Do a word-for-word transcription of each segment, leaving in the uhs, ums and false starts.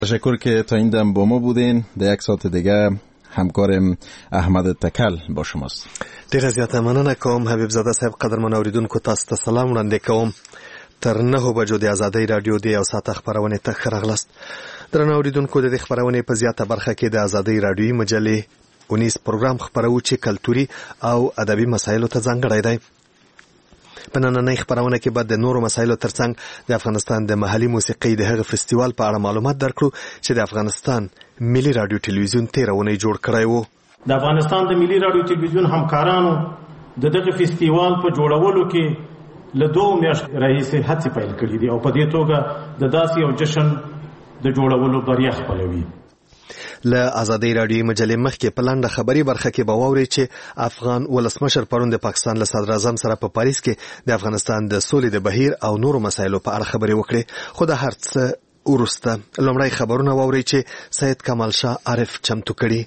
تشکر که تا این دم با ما بودین. در یک ساعت دیگه همکارم احمد تکل با شماست. ډیره زیاته مننه کوم حبیب زاده صاحب. قدرمن اوریدونکو تاسو ته سلام وړاندې کوم. تر نهو بجو د ازادۍ رادیو د یو ساعت خبرونه ته ښه راغلاست. درنو اوریدونکو د خبرونه په زیاته برخه کې د ازادۍ رادیوي مجلې اونیس پروګرام خبرو چې کلتوري او ادبي مسایلو ته ځانګړی دی. په نننۍ خبرونه کې بعد د نورو مسایلو ترڅنګ د افغانستان د محلي موسیقۍ د هغه فستیوال په اړه معلومات درکړو چې د افغانستان ملي رادیو ټلویزیون تیرونه جوړ کړی وو. د افغانستان د ملي رادیو ټلویزیون همکارانو د دغه فستیوال په جوړولو کې له دوه میاشتو راهیسې هڅې پیل کړې دي او په دې توګه د داسې یو جشن د جوړولو بریا خپلوي. له ازادۍ رادیوي مجلې مخکې په لنډه خبري برخه کې به واورئ چې افغان ولسمشر پرون د پاکستان له صدر اعظم سره په پاریس کې د افغانستان د سولې د بهیر او نورو مسایلو په اړه خبرې وکړې. خو د هر څه وروسته لومړی خبرونه واورئ چې سید کمال شاه عارف چمتو کړي.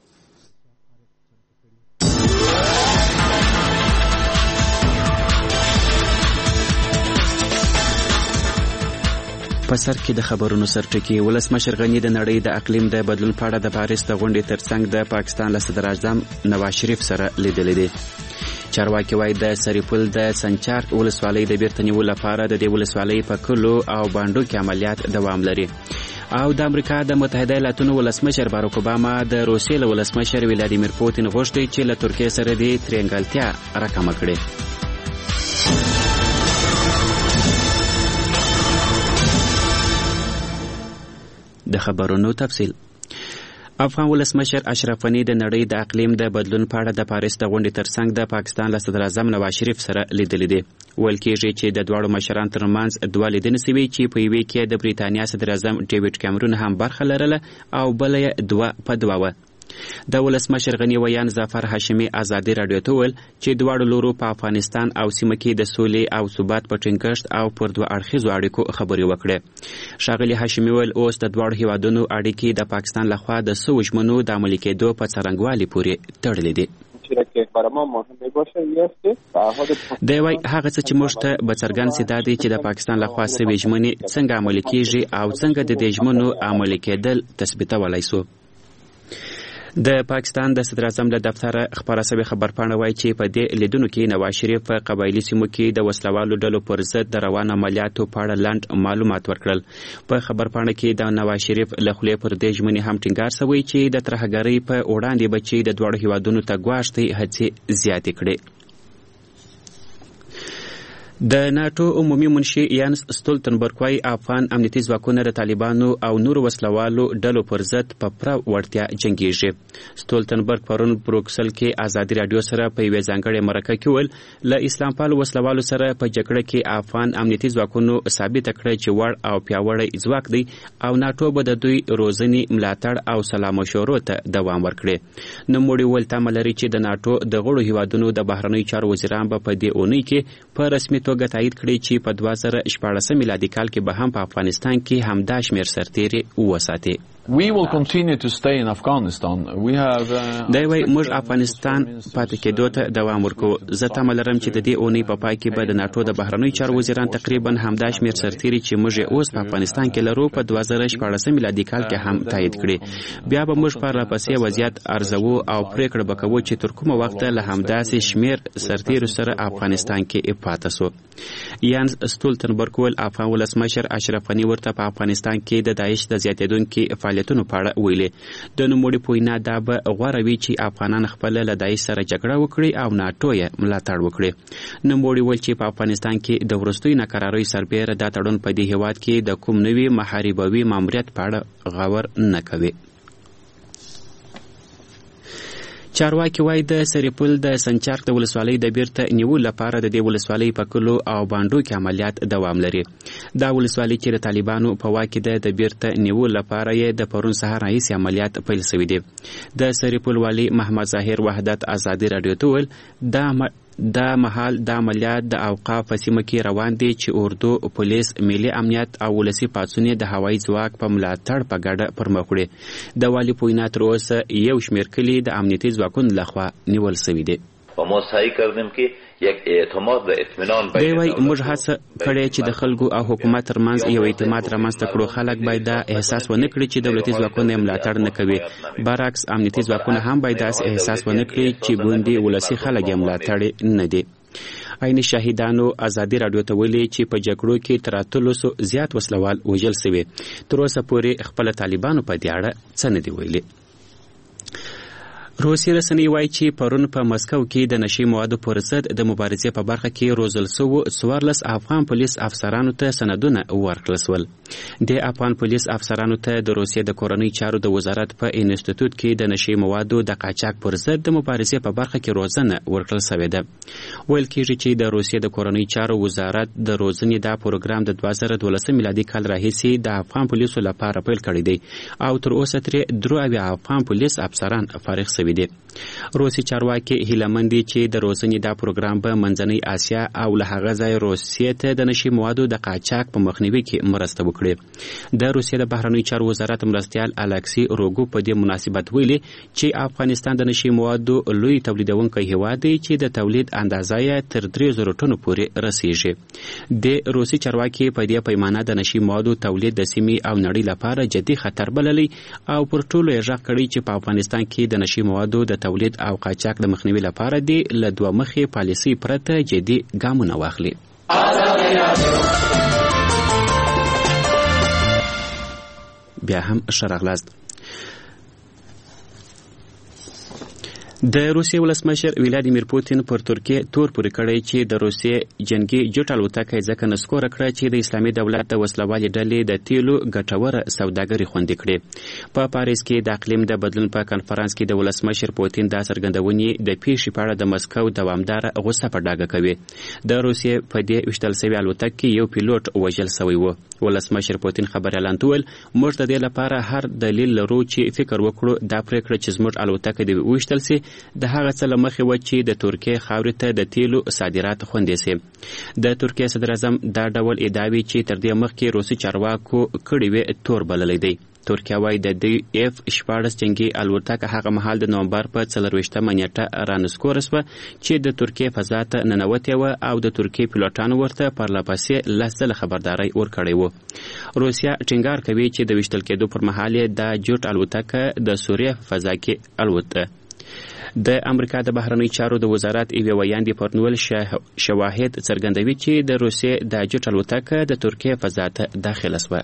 په سر کې د خبرونو سرټکی. ولسمشر غنی د نړۍ د اقلیم د بدلون په اړه د پاریس د غونډې ترڅنګ د پاکستان له صدر اعظم نواز شریف سره لیدلې دي. چارواکي وایي د سریپل د سنچار ولسوالۍ د بیرته نیولو لپاره د دې ولسوالۍ په کلو او باندو کې عملیات دوام لري. او د امریکا د متحده ایالاتونو ولسمشر باراک اوباما د روسیې له ولسمشر ولادیمیر پوتین غوښتي چې له ترکیې سره د ترنګلتیا راکمه کړي. د خبرونو تفصیل. افغان ولسمشر اشرف غنی د نړۍ د اقلیم د بدلون په اړه د پاریس د غونډې ترڅنګ د پاکستان له صدر اعظم نواز شریف سره لیدلې دي. ویل کېږي چې د دواړو مشرانو ترمنځ دوه لیدنې شوې چې په یوې کې د بریتانیا صدر اعظم ډیوډ کیمرون هم برخه لرله او بله یې دوه په دوه وه. د ولسمشر غنی ویان ظفر هاشمي ازادي رادیو ته ویل چې دواړو لورو په افغانستان او سیمه کې د سولې او ثبات په ټینګښت او پر دوه اړخیزو اړیکو خبرې وکړې. ښاغلي هاشمي ویل اوس د دواړو هیوادونو اړیکې د پاکستان لخوا د څو ژمنو د عملي کېدو په څرنګوالي پورې تړلې دي. دی وایي هغه څه چې موږ ته به څرګند سي دا دی چې د پاکستان لخوا سوي ژمنې څنګه عملي کېږي او څنګه د دې ژمنو عملي کېدل تثبیتولی سو. د پاکستان د صدر اعظم له دفتره خبره شوې خبرپاڼه وایي چې په دې لیدونو کې نواز شریف په قبایلي سیمو کې د وسلوالو ډلو پر ضد د روان عملیاتو په اړه لنډ معلومات ورکړل. په خبرپاڼه کې د نواز شریف له خولې پر دې ژمنې هم ټینګار شوی چې د ترهګرۍ په وړاندې به چې د دواړو هیوادونو ته ګواښ دی هڅې زیاتې کړي. د ناتو عمومي منشي یانس ستولتنبرګ وايي افغان امنیتي ځواکونه د طالبانو او نورو وسلوالو ډلو پر ضد په پوره وړتیا جنګیږي. ستولتنبرګ پرون بروکسل کې ازادي رادیو سره په یوې ځانګړې مرکه کې ویل له اسلام پالو وسلوالو سره په جګړه کې افغان امنیتي ځواکونو ثابته کړه چې وړ او پیاوړی ځواک دی او ناتو به د دوی روزنې ملاتړ او سلا مشورو ته دوام ورکړي. نوموړي ویل تمه لري چې د ناتو د غړو هیوادونو د بهرنیو چارو وزیران به په دې اونۍ کې په رسمي توګه تایید کړي چې په دوه زره شپاړسم میلادي کال کې به هم په افغانستان کې همدا شمېر سرتیري وساتي. We will continue to stay in Afghanistan. We have دا وایي موږ افغانستان پاتې کېدو ته دوام ورکو. زه تمه لرم چې د دې اونۍ په پای کې به د ناتو د بهرنیو چارو وزیران تقریبا همدا شمېر سرتیري چې موږ یې اوس په افغانستان کې لرو په دوه زره شپاړسم میلادي کال کې هم تایید کړي. بیا به موږ په راپسې وضعیت ارزوو او پریکړه به کوو چې تر کومه وخته له همداسې شمېر سرتیرو سره افغانستان کې پاتې سو. یانس ستولتنبرګ ویل افغان ولسمشر اشرف غني ورته په افغانستان کې د داعش د زیاتېدونکي فعالیتونو په اړه ویلي. د نوموړي په وینا دا به غوره وي چې افغانان خپل له داعش سره جګړه وکړي او ناټو یې ملاتړ وکړي. نوموړي ویل چې په افغانستان کې د وروستیو ناکراریو سربیره دا تړون په دې هیواد کې د کوم نوي محاربوي ماموریت په اړه غور نه کوي. چارواکي وایي د سریپل د سنچارک د ولسوالۍ د بیرته نیولو لپاره د دې ولسوالۍ په کلو او باندو کې عملیات دوام لري. دا ولسوالۍ چې د طالبانو په واک کې ده د بیرته نیولو لپاره یې د پرون سهار راهیسې عملیات پیل شوي دي. د سریپل والي محمد ظاهر وحدت ازادي رادیو ته ویل دا دا مهال د عملیات د اوقاف په سیمه کې روان دي چې اردو پولیس ملي امنیت او ولسي پاڅون د هوایي ځواک په ملاتړ په ګډه پرمخ وړي. د والي په وینا تر اوسه یو شمېر کلي د امنیتي ځواکونو لخوا نیول شوي دي. و ما سعی کردیم که یک اعتماد و اطمینان دی وای موږ هڅه کړې چې د خلکو او حکومت ترمنځ یو اعتماد رامنځته کړو. خلک باید دا احساس ونه کړي چې دولتي ځواکونه ملاتړ نه کوي. برعکس امنیتي ځواکونه هم باید داسې احساس ونه کړي چې ګوندي ولسي خلک یې ملاتړ نه دي. عین شهیدانو ازادي رادیو ته ویلي چې په جګړو کې تر اتلسو زیات وسلوال وژل شوي. تر اوسه پورې خپل طالبانو په دې اړه څه نه دي ویلي. روسي رسنۍ وایي چې پرون په مسکو کې د نشي موادو پر ضد د مبارزې په برخه کې روزل شوو څوارلس افغان پولیس افسرانو ته سندونه ورکړل شول. د افغان پولیس افسرانو ته د روسیې د کورنۍ چارو د وزارت په انسټیټیوټ کې د نشي موادو د قاچاق پر ضد د مبارزې په برخه کې روزنه ورکړل شوې ده. ویل کېږي چې د روسیې د کورنۍ چارو وزارت د روزنې دا پروګرام د دوه زره دولسم میلادي کال راهیسې د افغان پولیسو لپاره پیل کړی دی او تر اوسه ترې درې اویا افغان پولیس افسران فارغ شوي دي. روسي چارواکي هیله دي چې د روزنې دا پروګرام به منځنۍ اسیا او له هغه ځای روسیې ته د نشي موادو د قاچاق په مخنیوي کې مرسته وکړي. د روسیې د بهرنیو چارو وزارت مرستیال الکسی روګو په دې مناسبت ویلي چې افغانستان د نشي موادو لوی تولیدونکی هیواد دی چې د تولید اندازه یې تر درې زره ټنو پورې رسیږي. د روسي چارواکي په دې پیمانه د نشي موادو تولید د سیمې او نړۍ لپاره جدي خطر بللی او پر ټولو یې غږ کړی چې په افغانستان کې د نشي موادو د تولید او قاچاق د مخنیوي لپاره دی له دوه مخې پالیسي پرته جدي ګامونه واخلي. بیا هم شرغلاست. د روسیې ولسمشر ولادیمیر پوتین پر ترکیه تور پورې کړی چې د روسیې جنگي جټ الوتکه ځکه نسکوره کړه چې د اسلامي دولت د وسلوالې ډلې د تیلو ګټوره سوداګري خوندي کړي. په پاریس کې د اقلیم د بدلون په کنفرانس کې د ولسمشر پوتین دا څرګندونې د پیښې په اړه د مسکو دوامداره غوسه په ډاګه کوي. د روسیې په دې وشتل شوي الوتکه کې یو پیلوټ وژل شوی و. ولسمشر پوتین خبريالان ته ویل موږ د دې لپاره هر دلیل لرو چې فکر وکړو دا پریکړه چې زموږ الوتکه د وشتل سي د هغه څه له مخې وه چې د ترکیې خاورې ته د تیلو صادرات خوندي سي. د ترکیې صدر اعظم دا ډول ادعاوې چې تر دې مخکې روسي چارواکو کړې وې تور بللی دی. ترکیه وايي د دی اف شپاړس جنګي الوتکه هغه مهال د نومبر په څلرویشتمه نیټه رانسکوره شوه چې د ترکیې فضا ته ننوتې وه او د ترکیې پیلوټانو ورته پرلهپسې لس ځله خبرداری ورکړی و. روسیه ټینګار کوي چې د ویشتل کېدو پر مهال یې دا جوټ الوتکه د سوریه په فضا کې الوته. د امریکا د بهرنیو چارو د وزارت یوې ویاندې پرنول شواهد څرګندوي چې د روسیې د جوټ الوتکه د ترکیې فضا ته داخله شوه.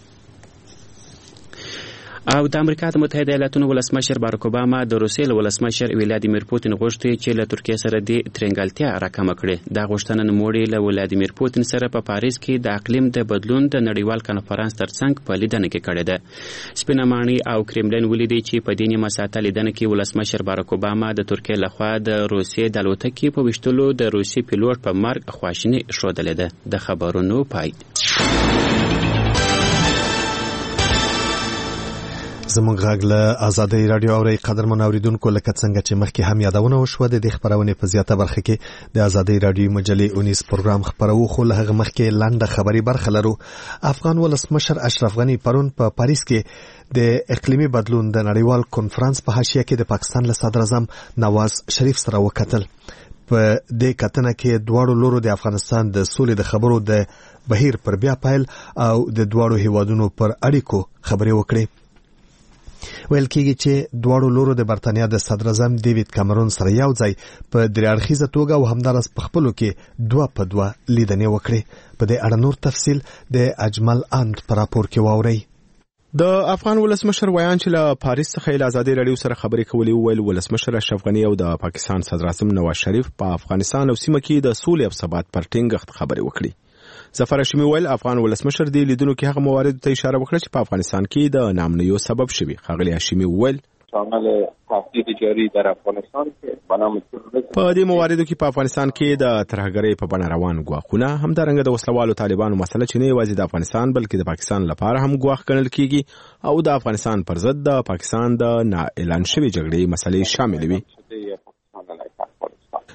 او د امریکا د متحده ایالاتونو ولسمشر باراک اوباما د روسیې له ولسمشر ولادیمیر پوتین غوښتي چې له ترکیې سره د ترنګلتیا راکمه کړي. دا غوښتنه نوموړي له ولادیمیر پوتین سره په پاریس کې د اقلیم د بدلون د نړیوال کنفرانس ترڅنګ په لیدنه کې کړې ده. سپینه ماڼۍ او کرملین ولیدي چې په دې نیمه ساعته لیدنه کې ولسمشر باراک اوباما د ترکیې لخوا د روسیې د الوتکې په ویشتلو د روسي پیلوټ په مرګ خواشیني ښودلې ده. د خبرونو پای. زموږ غږ له آزادۍ رادیو اوري قدرمن اوریدونکو لکه څنګه چې مخکې هم یادونه وشوه د دې خبرونه په زیاته برخه کې د آزادۍ رادیو مجلې اونیس پروګرام خبرو خو له هغه مخکې لنډه خبري برخه لرو. افغان ولسمشر اشرف غنی پرون په پاریس کې د اقلیمي بدلون د نړیوال کنفرانس په حاشیه کې د پاکستان له صدر اعظم نواز شریف سره وکتل. په دې کتنه کې دواړو لورو د افغانستان د سولې د خبرو د بهیر پر بیا پایل او د دواړو هیوادونو پر اړیکو خبرې وکړي. ویل کېږي چې دواړو لورو د برتانیا د صدر اعظم ډیوډ کامرون سره یو ځای په درې اړخیزه توګه او همدارس په خپلو کې دوه په دوه لیدنې وکړي. په دې اړه نور تفصیل د اجمل اند په راپور کې واورئ. د افغان ولسمشر ویان چې له پاریس څخه له آزادۍ رادیو سره خبرې کولې ویل ولسمشر اشرف غنی او د پاکستان صدر اعظم نواز شریف په افغانستان او سیمه کې د سولې او ثبات پر ټینګښت خبرې وکړي. ظفر هاشمي ویل افغان ولسمشر دی لیدونکو کې هغه موارد ته اشاره وکړه چې په افغانستان کې د نامنیو سبب شوي. ښاغلي هاشمي ویل شامل تهدید جاری در افغانستان کې بنام تروریسم په دې مواردو کې په افغانستان کې د ترهګرۍ په بڼه روان ګواښونه همدارنګه د وسلوالو طالبانو مسله چې نه یوازې د افغانستان بلکې د پاکستان لپاره هم ګواښ ګڼل کیږي او د افغانستان پر ضد د پاکستان د نا اعلان شوي جګړې مسلې شامل وي.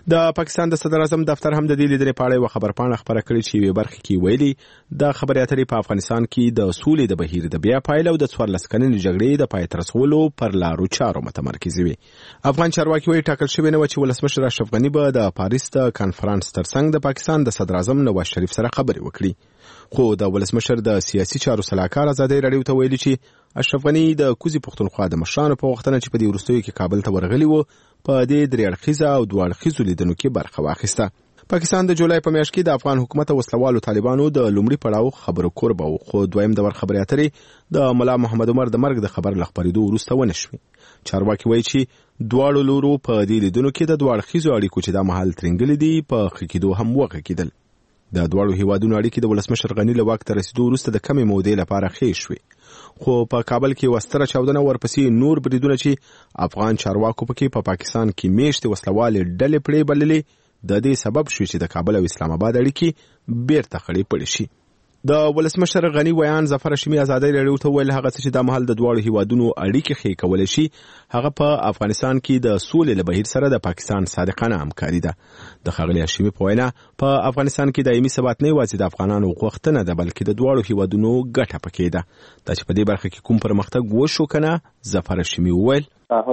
د پاکستان د صدر اعظم دفتر هم د دې لیدنې په اړه یو خبرپاڼه خبره کړې چې یوې برخه کې ویلي د خبرې اترې په افغانستان کې د سولې د بهیر د بیا پایله او د څوارلس کلنې جګړې د پای ته رسولو پر لارو چارو متمرکز وي. افغان چارواکي وايي ټاکل شوی نه و چې ولسمشر اشرف غني به د پاریس د کانفرنس ترڅنګ د پاکستان د صدر اعظم نواز شریف سره خبرې وکړي، خو د ولسمشر د سیاسي چارو سلاکار ازادي راډیو ته ویلي چې اشرف غني د کوزي پښتونخوا د مشرانو په وختونه چې په دې وروستیو کې کابل ته ورغلي وو په دې درې اړخیزه او دوه اړخیزو لیدنو کې برخه واخیسته. پاکستان د جولای په میاشت کې د افغان حکومت او وسلوالو طالبانو د لومړي پړاو خبرو کوربه و، خو دویم دور خبرې اترې د ملا محمد عمر د مرګ د خبر لخبرېدو وروسته ونه شوې. چارواکي وایي چې دواړو لورو په دې لیدنو کې د دوه اړخیزو اړیکو چې دا مهال ترنګلې دي په ښه کېدو هم وغږېدل. د دواړو هیوادونو اړیکې د ولسمشر غني له واک ته رسیدو وروسته د کمې مودې لپاره ښې شوې، خو په کابل کې وستره چاودنه ورپسې نور بریدونه چې افغان چارواکو پکې په پا پاکستان کې میشتې وسلوالې ډلې پړې بللې د دې سبب شو چې د کابل او اسلام آباد اړیکې بیرته خړې پړې شي. د ولسمشر غني ویان ظفر هاشمي ازادي راډیو ته ویل هغه چې د مهال د دواړو هیوادونو اړیکې ښې کولای شي هغه په افغانستان کې د سولې له بهیر سره د پاکستان صادقانه همکاري ده. د ښاغلي هاشمي په وینا په افغانستان کې دایمي ثبات نه یوازې د افغانانو غوښتنه ده بلکې د دواړو هیوادونو ګټه پکې ده. دا چې په دې برخه کې کوم پرمختګ وشو کنه ظفر هاشمي وویل.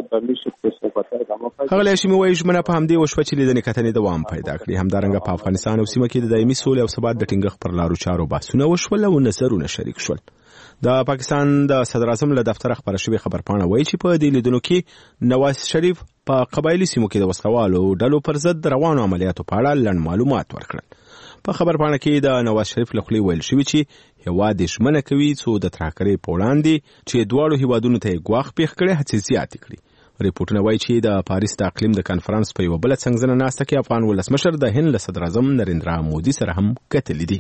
هغه هاشمي وایي ژمنه په همدې وشوه چې لیدنې کتنې دوام پیدا کړي. همدارنګه په افغانستان او سیمه کې د دایمي سولې او ثبات د ټینګښت پر لارو چارو بحثونه وشول او نظرونه شریک شول. د پاکستان د صدر اعظم له دفتر خبره شوې خبرپاڼه وایي چې په دې لیدنو کې نواز شریف په قبایلی سیمو کې د وسلوالو ډلو پر ضد روانو عملیاتو په اړه لنډ معلومات ورکړل. په خبرپاڼه کې د نواز شریف له خولې ویل شوي چې هیواد یې ژمنه کوي څو د ترهګرۍ په وړاندې چې دواړو هیوادونو ته یې ګواښ پېښ کړی هڅې زیاتې کړي. ریپورټونه وایي چې د پاریس د اقلیم د کانفرنس په یوه بله څنګزنه ناسته کې افغان ولسمشر د هند له صدر اعظم نریندرا مودي سره هم کتلي دي.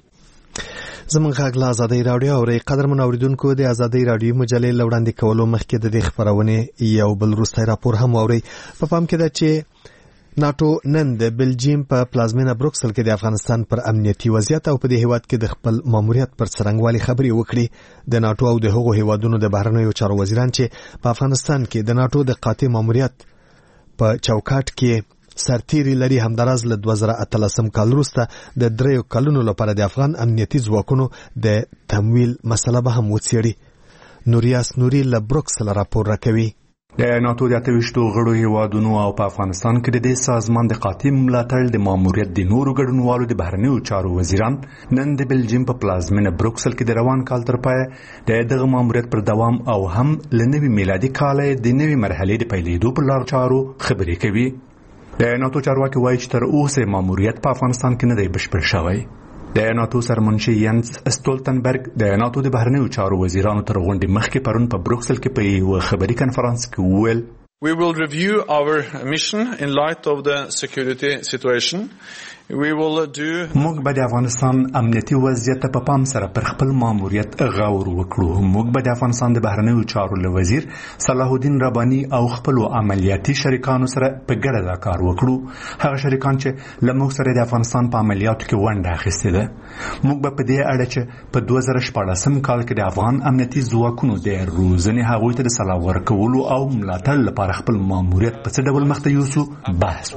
زمونږ غږ له ازادۍ راډیو اورئ. قدرمن اوریدونکو، د ازادۍ راډیو مجلې له وړاندې کولو مخکې د دې خپرونې یو بل وروستی راپور هم واورئ. په پام کې ده چې ناتو نن د بلجیم په پلازمینه بروکسل کې د افغانستان پر امنیتي وضعیت او په دې هیواد کې د خپل ماموریت پر څرنګوالي خبرې وکړي. د ناتو او د هغو هیوادونو د بهرنیو چارو وزیران چې په افغانستان کې د ناتو د قاطع ماموریت په چوکاټ کې سرتیري لري همداراز له دوه زره اتلسم کال وروسته د دریو کلونو لپاره د افغان امنیتي ځواکونو د تمویل مسله به هم وڅېړي. نوریاس نوري له بروکسل راپور راکوي. د ناتو د اتويشتو غړو هیوادونو او په افغانستان کې د دې سازمان د قاطع ملاتړ د ماموریت د نورو ګډونوالو د بهرنیو چارو وزیران نن د بلجیم په پلازمینه بروکسل کې د روان کال تر پای د دغه ماموریت پر دوام او هم لنوي میلادي کال د نوي مرحلې د پیلېدو په لار چارو خبرې کوي. د ناتو چارواکي وایي چې تر اوسه ماموریت په افغانستان کې نه دی بشپړ شوی. د ناتو سرمنشي ینس استولتنبرګ د ناتو د بهرنیو چارو وزیرانو تر غونډې مخکې پرون په بروکسل کې په یو خبري کنفرانس کې وویل We will review our mission in light of the security situation. We will do موږ به د افغانستان امنیتي وضعیت په پام سره پر خپل ماموریت غور وکړو. موږ به د افغانستان د بهرنیو چارو له وزیر صلاح الدین رباني او خپل عملیاتي شریکانو سره په ګډه دا کار وکړو. هغه شریکان چې له موږ سره د افغانستان په عملیاتو کې ونډه اخیستې ده. موږ به په دې اړه چې په دوه زره شپاړسم کال کې د افغان امنیتي ځواکونو د روزنې هغوی ته د سلاح ورکولو او ملاتړ لپاره خپل ماموریت په څه ډول مخته یوسو بحث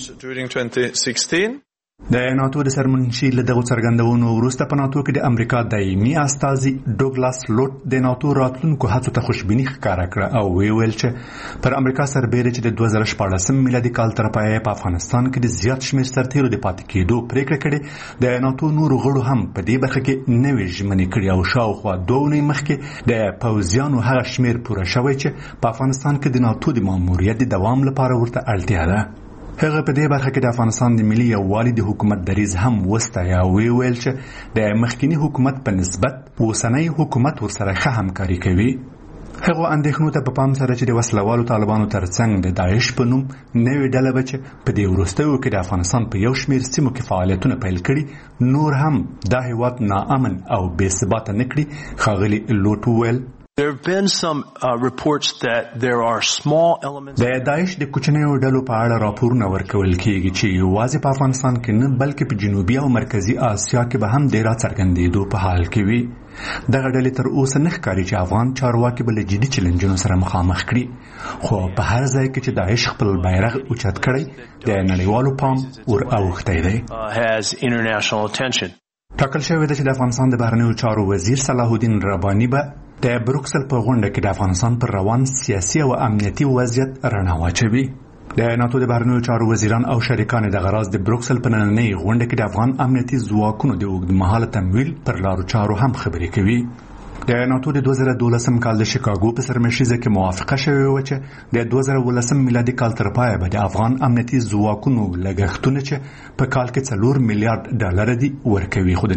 وکړو. د ناتو د سرمنشي له دغو څرګندونو وروسته په ناتو کې د امریکا دایمي استازي ډوګلاس لوټ د ناتو راتلونکو هڅو ته خوشبیني ښکاره کړه او ویل چې پر امریکا سربېره چې د دوه زره شپاړسم میلادي کال تر پایه په افغانستان کې د زیات شمېر سرتیرو د پاتې کېدو پریکړه کړې. د ناتو نورو غړو هم په دې برخه کې نوې ژمنې کړې او شاوخوا دوه اونۍ مخکې د پوځیانو هغه شمېر پوره شوی چې په افغانستان کې د ناتو د ماموریت د دوام لپاره ورته اړتیا ده. هغه په دې برخه کې د افغانستان د ملي یووالي د حکومت دریځ هم وستایه او ویل چې د مخکینی حکومت په نسبت اوسنی حکومت ورسره ښه همکاري کوي. هغه اندېښنو ته په پام سره چې د وسلوالو طالبانو ترڅنګ د داعش په نوم نوې ډله به چې په دې وروستیو کې د افغانستان په یو شمېر سیمو کې فعالیتونه پیل کړي نور هم دا هیواد ناامن او بې ثباته نه کړي. ښاغلي لوټ وویل There have been some uh, reports that there are small elements. د داعش د کوچنیو ډلو په اړه راپورونه ورکول کیږي چې یوازې په افغانستان کې نه بلکې په جنوبي او مرکزی اسیا کې به هم ډیر څرګندېدو په حال کې وي. دغه ډلې تر اوسه نه ښکاري چې افغان چارواکي بل جدي چیلنجونو سره مخامخ کړي، خو په هر ځای کې چې داعش خپل بیرغ اوچت کړی د نړیوالو پام ور اوښتی دی. has international attention. ټاکل شوی دی چې د افغانستان د بهرنیو چارو وزیر صلاح الدین رباني به د بروکسل په غونډه کې د افغانستان پر روان سیاسي او امنیتي وضعیت رڼا واچوي. د ناتو د بهرنیو چارو وزیران او شریکان د غراز د بروکسل په نننۍ غونډه کې د افغان امنیتي ځواکونو د اوږدمهاله تمویل پر لارو چارو هم خبرې کوي. د ناتو د دوه زره دولسم کال د شیکاګو په سرمشریزه کې موافقه شوې و چې د دوه زره ولسم میلادي کال تر پایه به د افغان امنیتي ځواکونو لګښتونه چې په کال کې څلور میلیارډ ډالر دي ورکوي. خو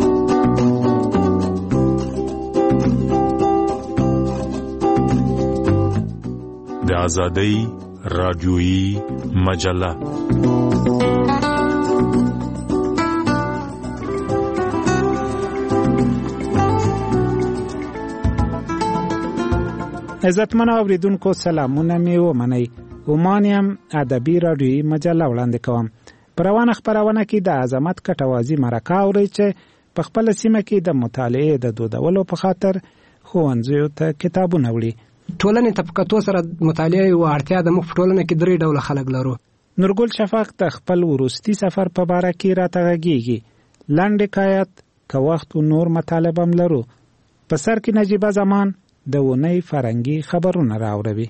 د آزادۍ رادیویی مجله عزتمنو اوریدونکو سلامونه می ومنئ. ومانیم ادبي رادیویی مجله وړاندې کوم. په روانه خپرونه کې د عظمت کټوازی مرکه اورئ چې په خپل سیمه کې د مطالعې د دودولو په خاطر ښوونځیو ته کتابونه وړي. ټولنې ته په کتو سره مطالعه او اړتیا د موږ په ټولنه کې درې ډوله خلک لرو. نورګل شفاق د خپل وروستي سفر په باره کې راته غږیږي. لنډ حکایت که وخت او نور مطالب هم لرو. په سر کې نجیبه زمان د ونې فرنګي خبرونه راوړي.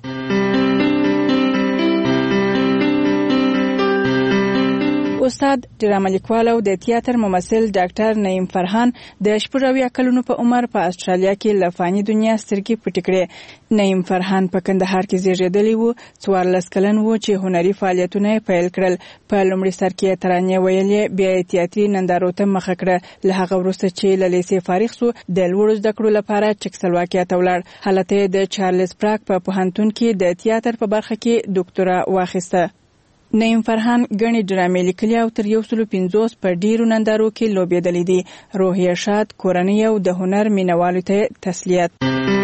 استاد ډرامه لیکوال او د تیاتر ممثل ډاکټر نعیم فرهان د شپږ اویا کلونو په عمر په استرالیا کې له فاني دنیا سترګې پټې کړې. نعیم فرهان په کندهار کې زیږېدلی و. څوارلس کلن و چې هنري فعالیتونه یې پیل کړل. په لومړي سر کې یې ترانې ویلې، بیا یې تیاتري نندارو ته مخه کړه. له هغه وروسته چې له لیسې فارغ سو د لوړو زده کړو لپاره چکسلواکیا ته ولاړ. هلته یې د چارلز پراګ په پوهنتون کې د تیاتر په برخه کې ډاکټورا واخیسته. نعیم فرهان غني ډرامې لیکلي او تر یو سل پنځوس په ډیرو نندارو کې لوبېدلې دي. روحیه شاد، کورنۍ او د هنر مینوالو ته تسلیت.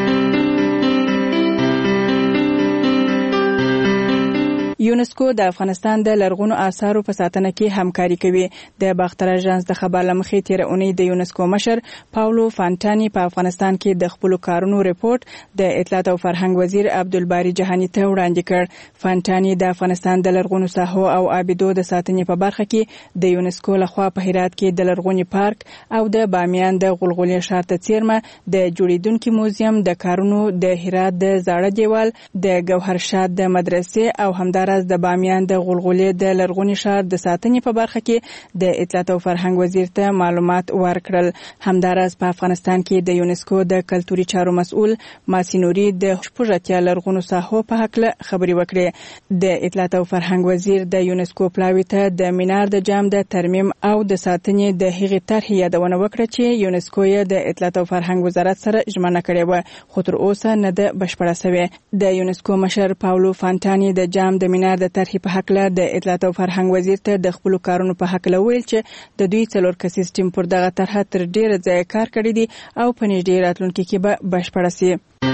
یونسکو د افغانستان د لرغونو آثارو په ساتنه کې همکاري کوي. د باختر اژانس د خبر لمخې تیر اونۍ د یونسکو مشر پاولو فانټانی په افغانستان کې د خپل کارونو ریپورت د اطلاعات او فرهنګ وزیر عبدالباری جهانی ته وړاندې کړ. فانټانی د افغانستان د لرغونو ساحو او آبدو د ساتنې په برخه کې د یونسکو لخوا په هرات کې د لرغونی پارک او د بامیان د غلغلې ښار ته څیرمه د جوړیدونکو موزیم د کارونو د هرات د زاړه دیوال د ګوهرشاد د مدرسې او همدارس د بامیان د غلغلې د لرغونی ښار د ساتنې په برخه کې د اطلاعات او فرهنګ وزیر ته معلومات ورکړل. همدارس په افغانستان کې د یونسکو د کلتوري چارو مسؤل ماسینوري د شپږ اتیا لرغونو ساحو په حق خبري وکړه. د اطلاعات او فرهنګ وزیر د یونسکو پلاوي ته د مینار د جام د ترمیم او د ساتنې د هغې طرحې یادونه وکړه چې یونسکو یې د اطلاعات او فرهنګ وزارت سره ژمنه کړې وه، خو تر اوسه نه ده بشپړه شوې. د یونسکو مشر پاولو فانټانی د جام د مینار د طرحې په حق له د اطلاعات او فرهنګ وزیر ته د خپل کارونو په حق له ویل چې د دوی څلور کسیز ټیم پر دغه طرحه تر ډیره ځای کار کړی دی او په نږدې راتلونکي کې به بشپړه شي.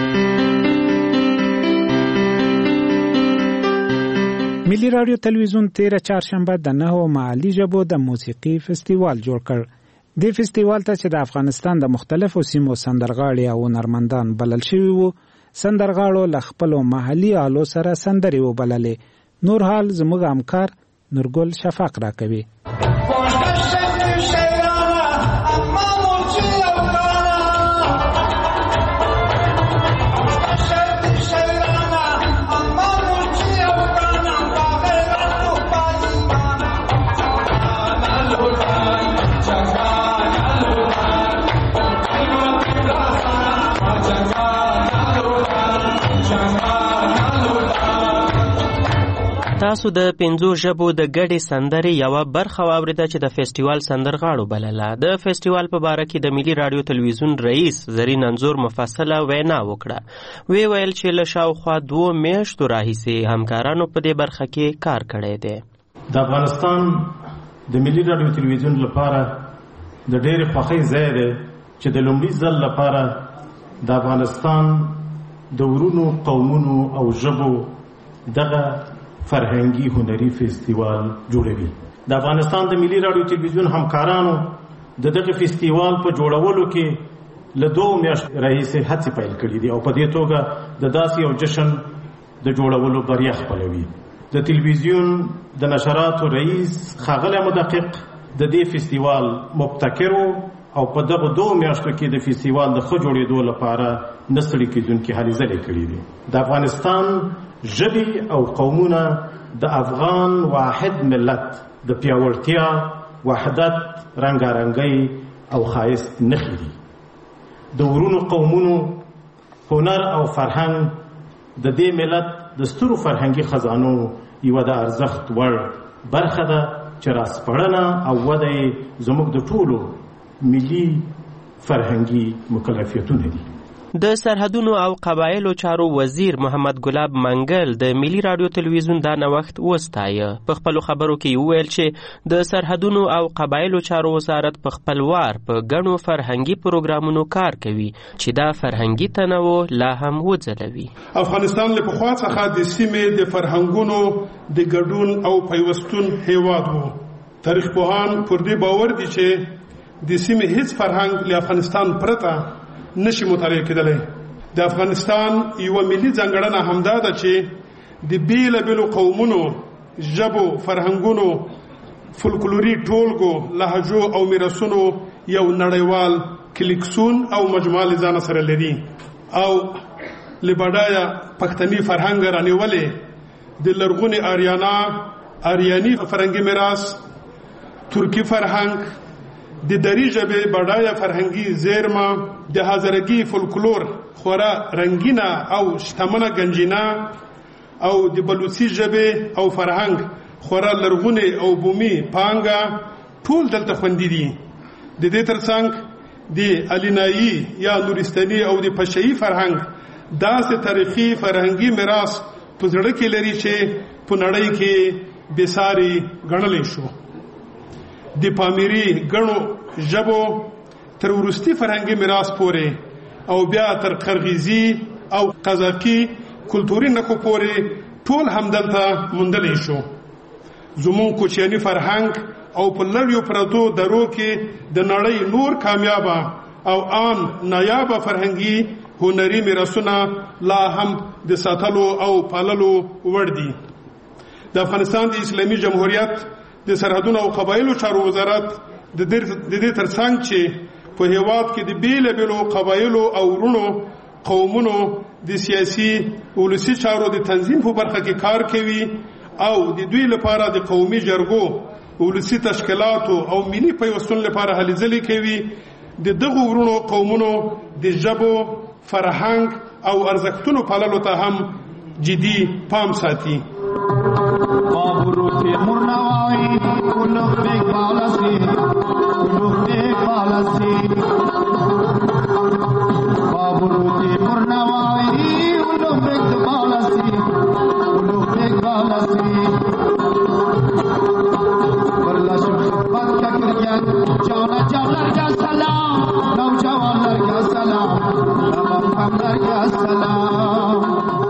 ملي رادیو تلویزیون تیره چهارشنبه د نهو محلي ژبو د موسیقي فستیوال جوړ کړ. دې فستیوال ته چې د افغانستان د مختلفو سیمو سندرغاړي او هنرمندان بلل شوي وو، سندرغاړو له خپلو محلي آلو سره سندرې وبللې. نور حال زموږ همکار نورګل شفاق راکوي. تاسو د پنځو ژبو د ګډې سندرې یوه برخه واورېده چې د فیسټیوال سندرغاړو بلله. د فیسټیوال په باره کې د ملي راډیو تلویزیون رئیس زرین انځور مفصله وینا وکړه. وی ویل چې له شاوخوا دوو میاشتو راهیسې همکارانو په دې برخه کې کار کړی دی. د افغانستان د ملي راډیو تلویزیون لپاره د ډېرې خوښۍ ځای دی چې د لومړي ځل لپاره د افغانستان د ورونو قومونو او ژبو دغه فرهنګي هنري فستیوال جوړوي. د افغانستان د ملي راډیو تلویزیون همکارانو د دغه فستیوال په جوړولو کې له دوه میاشتو راهیسې هڅې پیل کړي دي او په دې توګه د داسې یو جشن د جوړولو بریا خپلوي. د تلویزیون د نشراتو رئیس ښاغلی مدقق د دې فستیوال مبتکر او په دغه دوه میاشتو کې د فستیوال د ښه جوړېدو لپاره نه ستړي کېدونکې هلې ځلې کړي دي. د افغانستان ژبې او قومونه د افغان واحد ملت د پیاوړتیا، وحدت، رنګارنګۍ او ښایست نښې دي. د ورونو قومونو هنر او فرهنګ د دې ملت د سترو فرهنګي خزانو یوه د ارزښت وړ برخه ده چې راسپړنه او وده یې زموږ د ټولو ملي فرهنګي مکلفیتونه دي. د سرحدونو او قبایلو چارو وزیر محمد ګلاب منګل د ملي راډیو تلویزیون دا نوښت وستایه. په خپلو خبرو کې وویل چې د سرحدونو او قبایلو چارو وزارت په خپل وار په ګڼو فرهنګي پروګرامونو کار کوي چې دا فرهنګي تنوع لا هم وځلوي. افغانستان له پخوا څخه د سیمې د فرهنګونو د ګډون او پیوستون هیواد وو. تاریخ پوهان پر دې باور دي چې د سیمې هیڅ فرهنګ له افغانستان پرته نشي مطالعه کېدلی. د افغانستان یو ملي ځانګړنه همدا ده چې د بیلابیلو قومونو، ژبو، فرهنګونو، فولکلوري ټولګو، لهجو او میراثونو یو نړیوال کلیکسون او مجموعه له ځانه سره لري او له بډایه پښتني فرهنګ رانیولې د لرغوني آریانا آریاني فرهنګي میراث، ترکی فرهنګ، د دری ژبې بډایه فرهنګي زیرمه، د هزارګي فولکلور خورا رنگینه او شتمنه گنجینه او د بلوچي ژبې او فرهنګ خورا لرغونی او بومي پانګه ټول دلته خوندي دي. د دې ترڅنګ د الینایي یا نورستاني او د پشهي فرهنګ داسې تاریخي فرهنګي میراث په زړه کې لري چې په نړۍ کې بېساري ګڼلی شو. د پامیري ګڼو ژبو تر وروستي فرهنګي میراث پورې او بیا تر قرغیزي او قزاقي کلتوري نښو پورې ټول همدلته موندلی شو. زموږ کوچیاني فرهنګ او په لړیو پرتو درو کې د نړۍ نور کامیابه او عام نایابه فرهنګي هنري میراثونه لا هم د ساتلو او پاللو وړ دي. د افغانستان د اسلامي جمهوریت د سرحدونو او قبایلو چارو وزارت د دې ترڅنګ چې په هیواد کې د بیلابیلو قبایلو او ورونو قومونو د سیاسي ولسي چارو د تنظیم په برخه کې کار کوي او د دوی لپاره د قومي جرګو، ولسي تشکیلاتو او ملي پیوستون لپاره هلې ځلې کوي. د دغو ورونو قومونو د ژبو، فرهنګ او ارزښتونو پاللو ته هم جدي پام ساتي. Baburuti murnawai uluk bek balasi uluk bek balasi Baburuti murnawai uluk bek balasi uluk bek balasi Berlash khidmat ka kiryan jawla jawlar ka salam naujawanlar ka salam namamkamlar ka salam.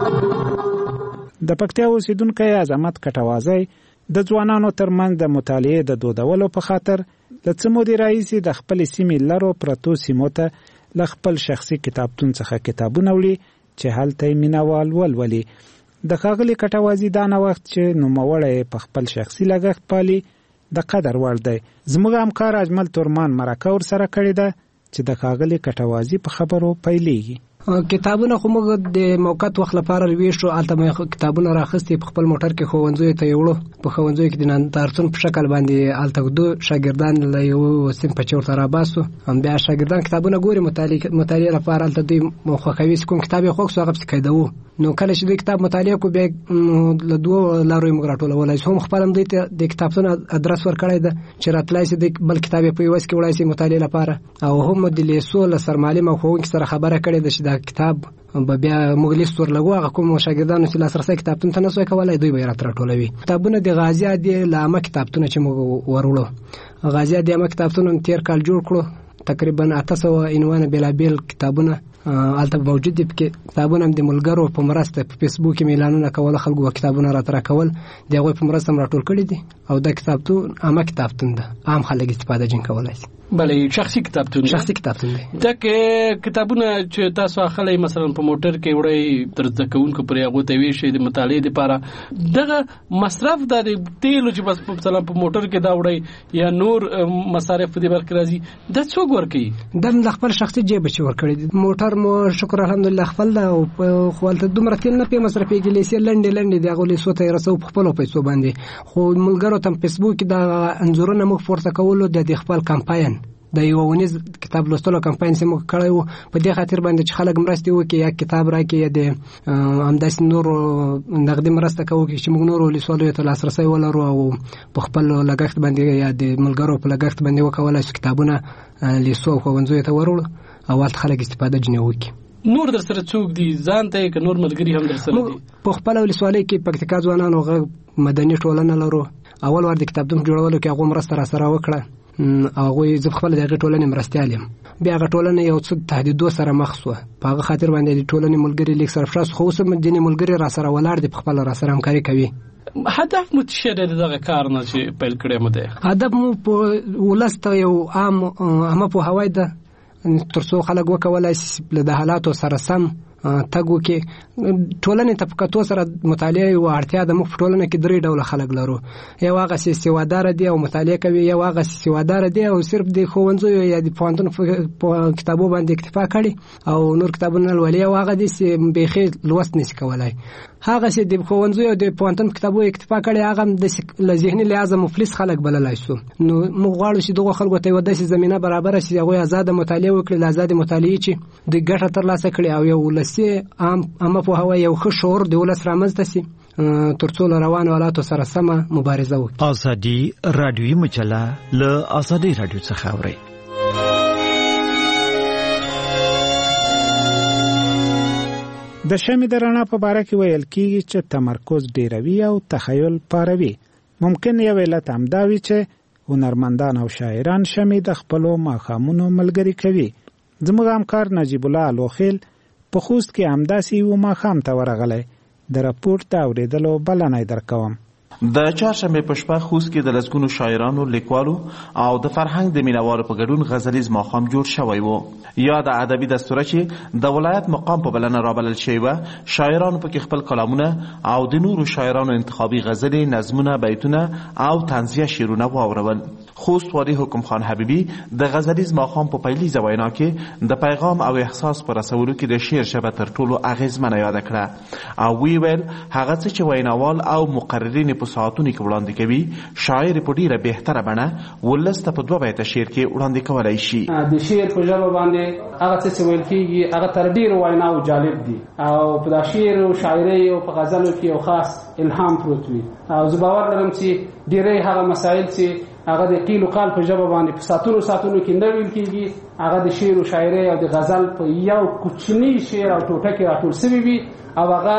د پکتیا اوسیدونکی عظمت کټوازی د ځوانانو ترمنځ د مطالعې د دودولو په خاطر له څه مودې راهیسې د خپلې سیمې لرو پرتو سیمو ته له خپل شخصي کتابتون څخه کتابونه وړي چې هلته یې مینوال ولولي. د ښاغلي کټوازي دا نوښت چې نوموړی په خپل شخصي لګښت پالي د قدر وړ دی. زموږ همکار اجمل تورمان مرکه ورسره کړې ده چې د ښاغلي کټوازي په خبرو پیلېږي. کتابونه خو موږ د موقت وخت لپاره ویشو، الته مې کتابونه راخستې په خپل موټر کې ښوونځیو ته یوړو. په ښوونځیو کې د نندارتون په شکل باندې الته دو شاګردان له یو سیم په چور ته راباسو. هم بیا شاګردان کتابونه ګوري مطالعې لپاره، الته دوی خوښوي چې کوم کتاب یې خوښ سو هغه پسې قیدوو. نو کله چې دوی کتاب مطالعه کو بیا له دوو لارو یې موږ راټولولی شو. هم خپل هم دوی ته د کتابتون ادرس ورکړی ده چې راتلای شي د بل کتاب یې په یوه کې وړای شي مطالعې لپاره. او هم د لیسو له سرمعلم او ښوونکي سره خبره کړې ده چې دا کتاب به بیا موږ لیست ورلګو. هغه کوم شاګردانو چې لاسرسی کتابتون ته نسوی کولی دوی به یې راته راټولوي. کتابونه د غازي عادي له عامه کتابتونه چې موږ وروړو، غازي عادي عامه کتابتون تېر کال جوړ کړو. تقریبا اته سوه عنوانه بېلابېل کتابونه البته موجود دي کتابونه د ملګرو په مرسته په فیسبوک کې اعلانونه کول، خلکو کتابونه راترا کول، دغه په مرسته راټول کړي دي او د کتابتون عامه کتابتون ده، عام خلک استفاده جن کولای شي. بله شخصي کتابتون شخصي کتابتون دی. دغه کتابونه چې تاسو اخلي مثلا په موټر کې وړي تر ځکهونکو پرې هغه ته وی شي د مطالعې لپاره، دغه مصرف د تیلو چې بس مثلا په موټر کې دا وړي یا نور مصارف دې برک راځي د څوک ورکي؟ د خپل شخصي جیب چې ورکړي. موټر مو شکر الحمدلله خپل دا او خپل دومره تل نه په مصرفي کې لیسي لنډې لنډې دغه لیسو ته رسو په خپل پیسو باندې، خو ملګرو تم فیسبوک دا انځورونه مخ فرصه کولو د خپل کمپاین د یو ونیز کتاب لوستلو کمپاین سم کړو، په دې خاطر باندې چې خلک مرسته وکړي یا کتاب راکړي یا د همداس نور نقدي مرسته کوي چې موږ نور لیسولو ته لاسرسي ولرو او په خپل لګښت باندې یا د ملګرو په لګښت باندې وکولای شي کتابونه لیسو خو ونځو ته ورول او ولت خلک استفاده جنې وکړي. نور در سره څوک دي ځان ته ک نور ملګری هم در سره دي؟ په خپل ولسوالۍ کې پکتیکا ځوانانو غ مدني ټولنه لرو، اول ور د کتابتون جوړولو کې هغه مرسته را سره وکړه، هغه زه خپل دغه ټولنې مرستيال یم. بیا هغه ټولنه یو څه تهدیدو سره مخ شو، په هغه خاطر باندې د ټولنې ملګری لیک سره فراس خو سم د ملګری را سره ولاړ دي، په خپل را سره همکاري کوي. هدف مو څه دی دغه کار نه چې پیل کړی مو دی؟ هدف مو په ولسته یو عام هم په هوای ده ترڅو خلک وکولای شي د حالاتو سره سم تاګو کې ټولنې ته په کتو سره مطالعه او اړتیا د مخ ټولنه کې درې ډول خلک لرو، یو هغه چې سیوادار دي او مطالعه کوي، یو هغه چې سیوادار دي او صرف د خوندزو یا د پوهنتون په کتابو باندې اکتفا کوي او نور کتابونه لولي، او هغه چې بيخي لوست نشي کولای. هغه چې د خوندزو او د پوهنتون کتابو اکتفا کوي هغه د ذهني لحاظ مفلس خلک بللای شو. نو موږ غواړو چې دغه خلکو ته وداسي زمينه برابر شي، هغه آزاد مطالعه وکړي، آزاد مطالعه چې د ګټه تر لاسه کړي او یو لسی عام اما په هوا یو ښه شعور د ولس رامنځته سي ترڅو روان ولاتو سره سم مبارزه وکړي. ازادي رادیوي مجله له ازادي رادیو څخه اوري. د شمې د رڼا په باره کې ویل کېږي چې تمرکز ډیروي او تخیل پاروي. ممکن یو علت همدا وي چې هنرمندان او شاعران شمې د خپلو ماښامونو ملګري کوي. زموږ همکار نجیب الله لوخیل په خوست کې همداسې یو ماښام ته ورغلی. د راپورټ د اورېدلو بلنه درکوم. د چهارشنبې په شپه خوست کې د لسګونو شاعرانو، لیکوالو او د فرهنګ د مینوالو په ګډون غزلیز ماښام جوړ شوی و. یا د ادبي دستوره چې د ولایت مقام په بلنه رابلل شوی و، شاعرانو پکې خپل کلامونه او د نورو شاعرانو انتخابي غزلې، نظمونه، بیتونه او طنزیه شعرونه واورول. خوست والي حکم خان حبیبي د غزلیز ماښام په پیلیزه وینا کې د پیغام او احساس پر رسولو کې د شعر ژبه تر ټولو اغیزمنه یاد کړه او وی ویل هغه څه چې ویناوال او مقررین په ساعتونو کې وړاندې کوي، شاعر په ډیره بهتره بڼه ولسته په دوه بیته شعر کې وړاندې کولای شي. د شعر په ژبه باندې هغه څه چې ویل کېږي هغه تر ډیرو ویناو جالب دي او په دا شعر او شاعرۍ او په غزلو کې یو خاص الهام پروت وي او زه باور لرم چې ډیری هغه مسایل چې هغه د قیل او قال په ژبه باندې په ساتونو ساتونو کې نه ویل کېږي، هغه د شعر او شاعرۍ او د غزل په یو کوچنی شعر او ټوټه کې راټول شوی وي او هغه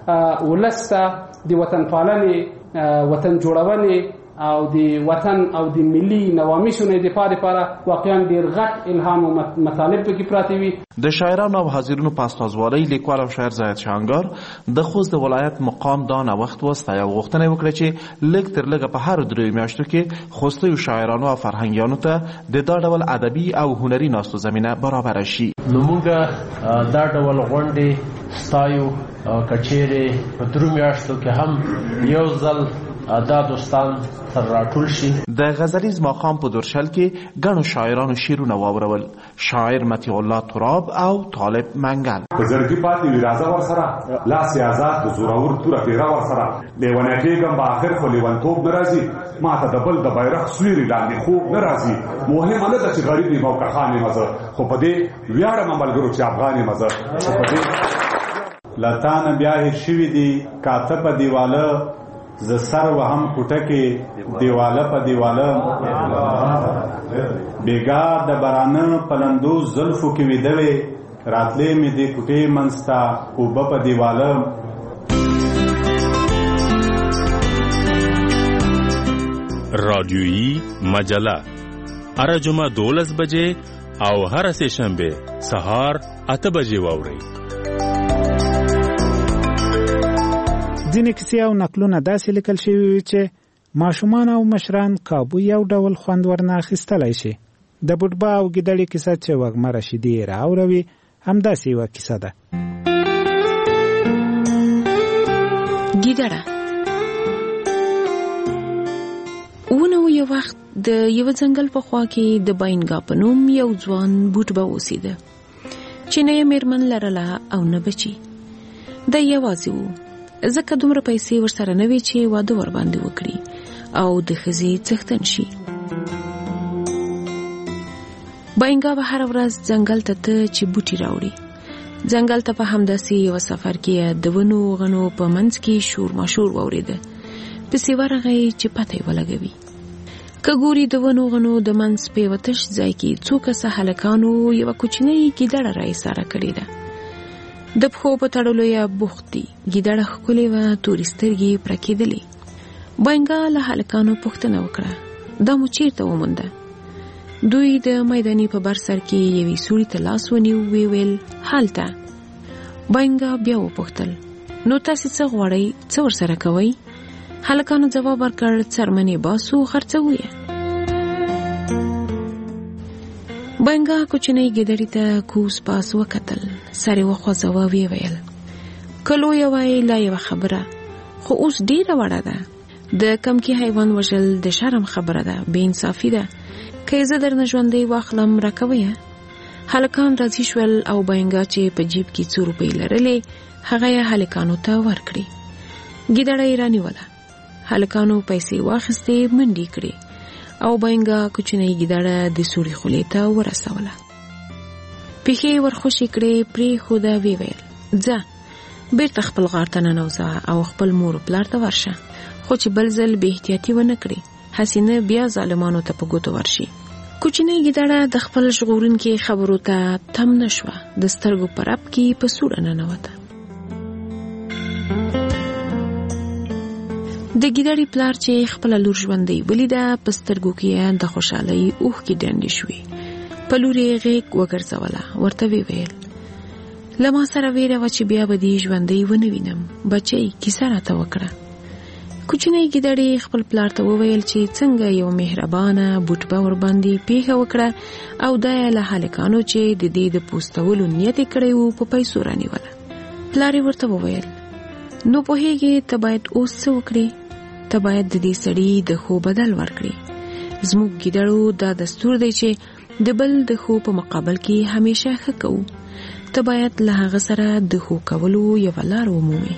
ولسته د وطن پالنې، وطن جوړونې او د وطن او د ملي نواميسو نه د پاره لپاره واقعا ډیر غټ الهام او مطالب پکې پراته وي. د شاعرانو او حاضرینو په استازوالۍ لیکوال او شاعر زاهد شانګار د خوست د ولایت مقام دا نه وخت وسته یو غوښتنه وکړه چې لږ تر لږه په هر درې میاشتو کې خوستي شاعرانو او فرهنګیانو ته د دا ډول ادبي او هنري ناستو زمينه برابر شي. نو موږ دا ډول غونډې ستایو کچېره په درو میاشتو کې هم یو ځل دا دوستان تر راټول شي. د غزلیز ماښام په دورشل کې ګڼو شاعرانو شعرونه واورول. شاعر مطیع الله تراب او طالب منګل په زړګي پاتې وي راځه ورسره، لاس یې آزاد د زورور توره پیره ورسره، لیونی کېږم به آخر خو لیونتوب نه راځي، ما ته د بل د بیرغ سویري لاندې خوب نه راځي. مهمه نه ده چې غریب یم او کښان یم زه، خو په دې ویاړم ملګرو چې افغان یم زه. خو په دې لتانه بیا هېر شوي دي کاته په دیواله، ز سر وهم کوټه کې دیواله په دیواله، بیګا د برانه پلندو زلفو کې ویده وې، راتلې مې دې کوټې منځته اوبه په دیواله. رادیویی مجله هر جمعه دولس بجې او هر سه شنبه سهار اته بجې واورئ. ځینې کیسې او نقلونه داسې لیکل شوي وي چې ماشومان او مشران کابو یو ډول خوند ورنه اخیستلی شي. د بوټبا او ګیدړې کیسه چې وږمه رشیدي راوروي همداسې یوه کیسه ده. ګیدړه ونه یو وخت د یو ځنګل په خوا کې د باینګا په نوم یو ځوان بوټبا اوسېده چې نه یې میرمن لرله او نه بچي. د یوازې و ځکه دومره پیسې ورسره نه وي چې واده ورباندې وکړي او د ښځې څښتن شي. باینګا به هره ورځ ځنګل ته ته چې بوټي راوړي. ځنګل ته په همداسې یو سفر کې د ونو غنو په منځ کې شور ماشور واورېده. پسې ورغی چې پته یې ولګوي. که ګوري د ونو غنو د منځ په یوه تش ځای کې څو کسه هلکانو یوه کوچنۍ ګیدړه راایساره کړې ده. د پښو په تړلو یې بوخت دي. ګیدړه ښکلې وه، تورې سترګې پړکېدلې. باینګا له هلکانو پوښتنه وکړه دا مو چیرته ومونده؟ دوی د میداني په بر سر کې یوې سوړي ته لاس ونیو، ویې ویل هلته. باینګا بیا وپوښتل نو تاسې څه غواړئ، څه ورسره کوئ؟ هلکانو ځواب ورکړ څرمنې باسو، خرڅوو یې. باینګا کوچنۍ ګیدړې ته کوس پاس وکتل، سر یې وخوځوه، ویې ویل که لویه وای لا یوه خبره، خو اوس ډېره وړه ده. د کمکي حیوان وژل د شرم خبره ده، بې انصافي ده. که یې زه درنه ژوندی واخلم راکوئ. هلکان راضي شول او باینګا چې په جیب کې څو روپۍ لرلې هغه یې هلکانو ته ورکړې. ګیدړه یې رانیوله. هلکانو پیسې واخیستې، منډې کړې او باینګا کوچنۍ ګیدړه د سوړې خولې ته ورسوله. پښې یې ورخوشې کړې، پرېښوده، ویې ویل ځه بیرته خپل غار ته ننوځه او خپل مور پلار ته ورشه. خو چې بل ځل بې احتیاطي ونه کړې هسې نه بیا ظالمانو ته په ګوتو ورشي. کوچنۍ ګیدړه د خپل ژغورونکي خبرو ته تم نه شوه. د سترګو په رپ کې په سوړه ننوته. د ګیدړې پلار چې خپله لور ژوندۍ ولیده په سترګو کې د خوشحالۍ اوښکې ډنډې شوې. په لور یې غېږ وګرځوله، ورته ویې ویل له ما سره ویره وه چې بیا به دې ژوندۍ ونه وینم. بچی کیسه راته وکړه. کوچنۍ ګیدړې خپل پلار ته وویل چې څنګه یو مهربانه بوټبه ورباندې پیښه وکړه او دا یې له هلکانو چې د دې د پوستولو نیت یې کړی و په پیسو رانیوله. پلار یې ورته وویل نو پوهېږې ته باید اوس څه وکړې؟ ته باید د دې سړي د ښو بدل ورکړې. زموږ ګیدړو دا دستور دی چې د بل د ښو په مقابل کې همیشه ښه کوو. ته باید له هغه سره د ښو کولو یوه لار ومومې.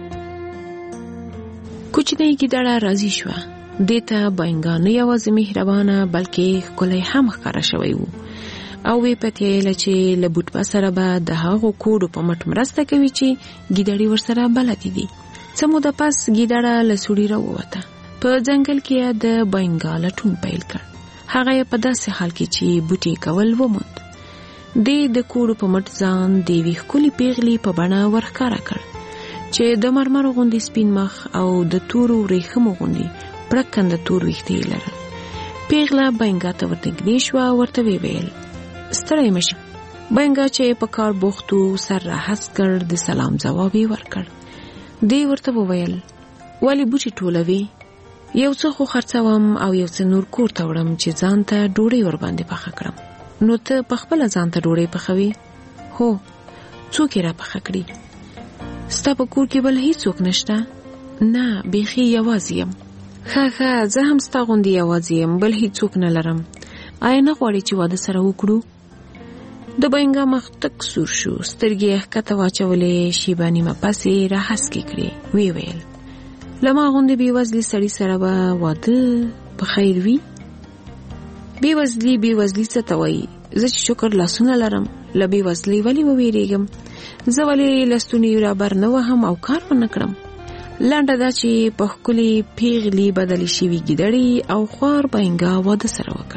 کوچنۍ ګیدړه راضي شوه. دې ته باینګا نه یوازې مهربانه بلکې ښکلی هم ښکاره شوی و او ویې پتیایله چې له بوټبه سره به د هغو کوډو په مټ مرسته کوي چې ګیدړې ورسره بلدې دي. څه موده پس ګیدړه له سوړي راووته. په ځنګل کې یې د باینګا لټون پیل کړ. هغه یې په داسې حال کې چې بوټي کول وموند. دې د کوډو په مټ ځان د یوې ښکلې پیغلې په بڼه ورښکاره کړ چې د مرمرو غوندې سپین مخ او د تورو ورېښمو غوندې پړک کنده تور ویښته یې لرل. پیغله باینګا ته ورنږدې شوه، ورته ویې ویل ستړی مه شه. باینګا چې په کار بوخت و سر راهسک کړ، د سلام ځواب یې ورکړ. دې ورته وویل ولې بوټي ټولوي؟ یو څه خو خرڅوم او یو څه نور کور ته وړم چې ځان ته ډوډۍ ورباندې پخه کړم. نو ته په خپله ځان ته ډوډۍ پخوي؟ هو. څوک یې را پخه کړي؟ ستا په کور کې بل هیڅوک نشته؟ نه، بیخي یوازې یم. ښه ښه زه هم ستا غوندې یوازې یم، بل هیڅوک نه لرم. آیا نه غواړې چې واده سره وکړو؟ د باینګا مخ تک سور شو، سترګې یې ښکته واچولې، شیبه نیمه پس یې راهسکې کړې. ویې ویل له ما غوندې بېوزلي سړي سره به واده په خیر وي؟ بېوزلي بېوزلي څه ته وایي؟ زه چې شکر لاسونه لرم له بېوزلۍ ولې وویرېږم؟ زه ولې لستونې رابر نه وهم او کار ونه کړم؟ لنډه دا چې په ښکلې پیغلې بدلې شوي ګیدړې او خوار باینګا واده سره وکړ.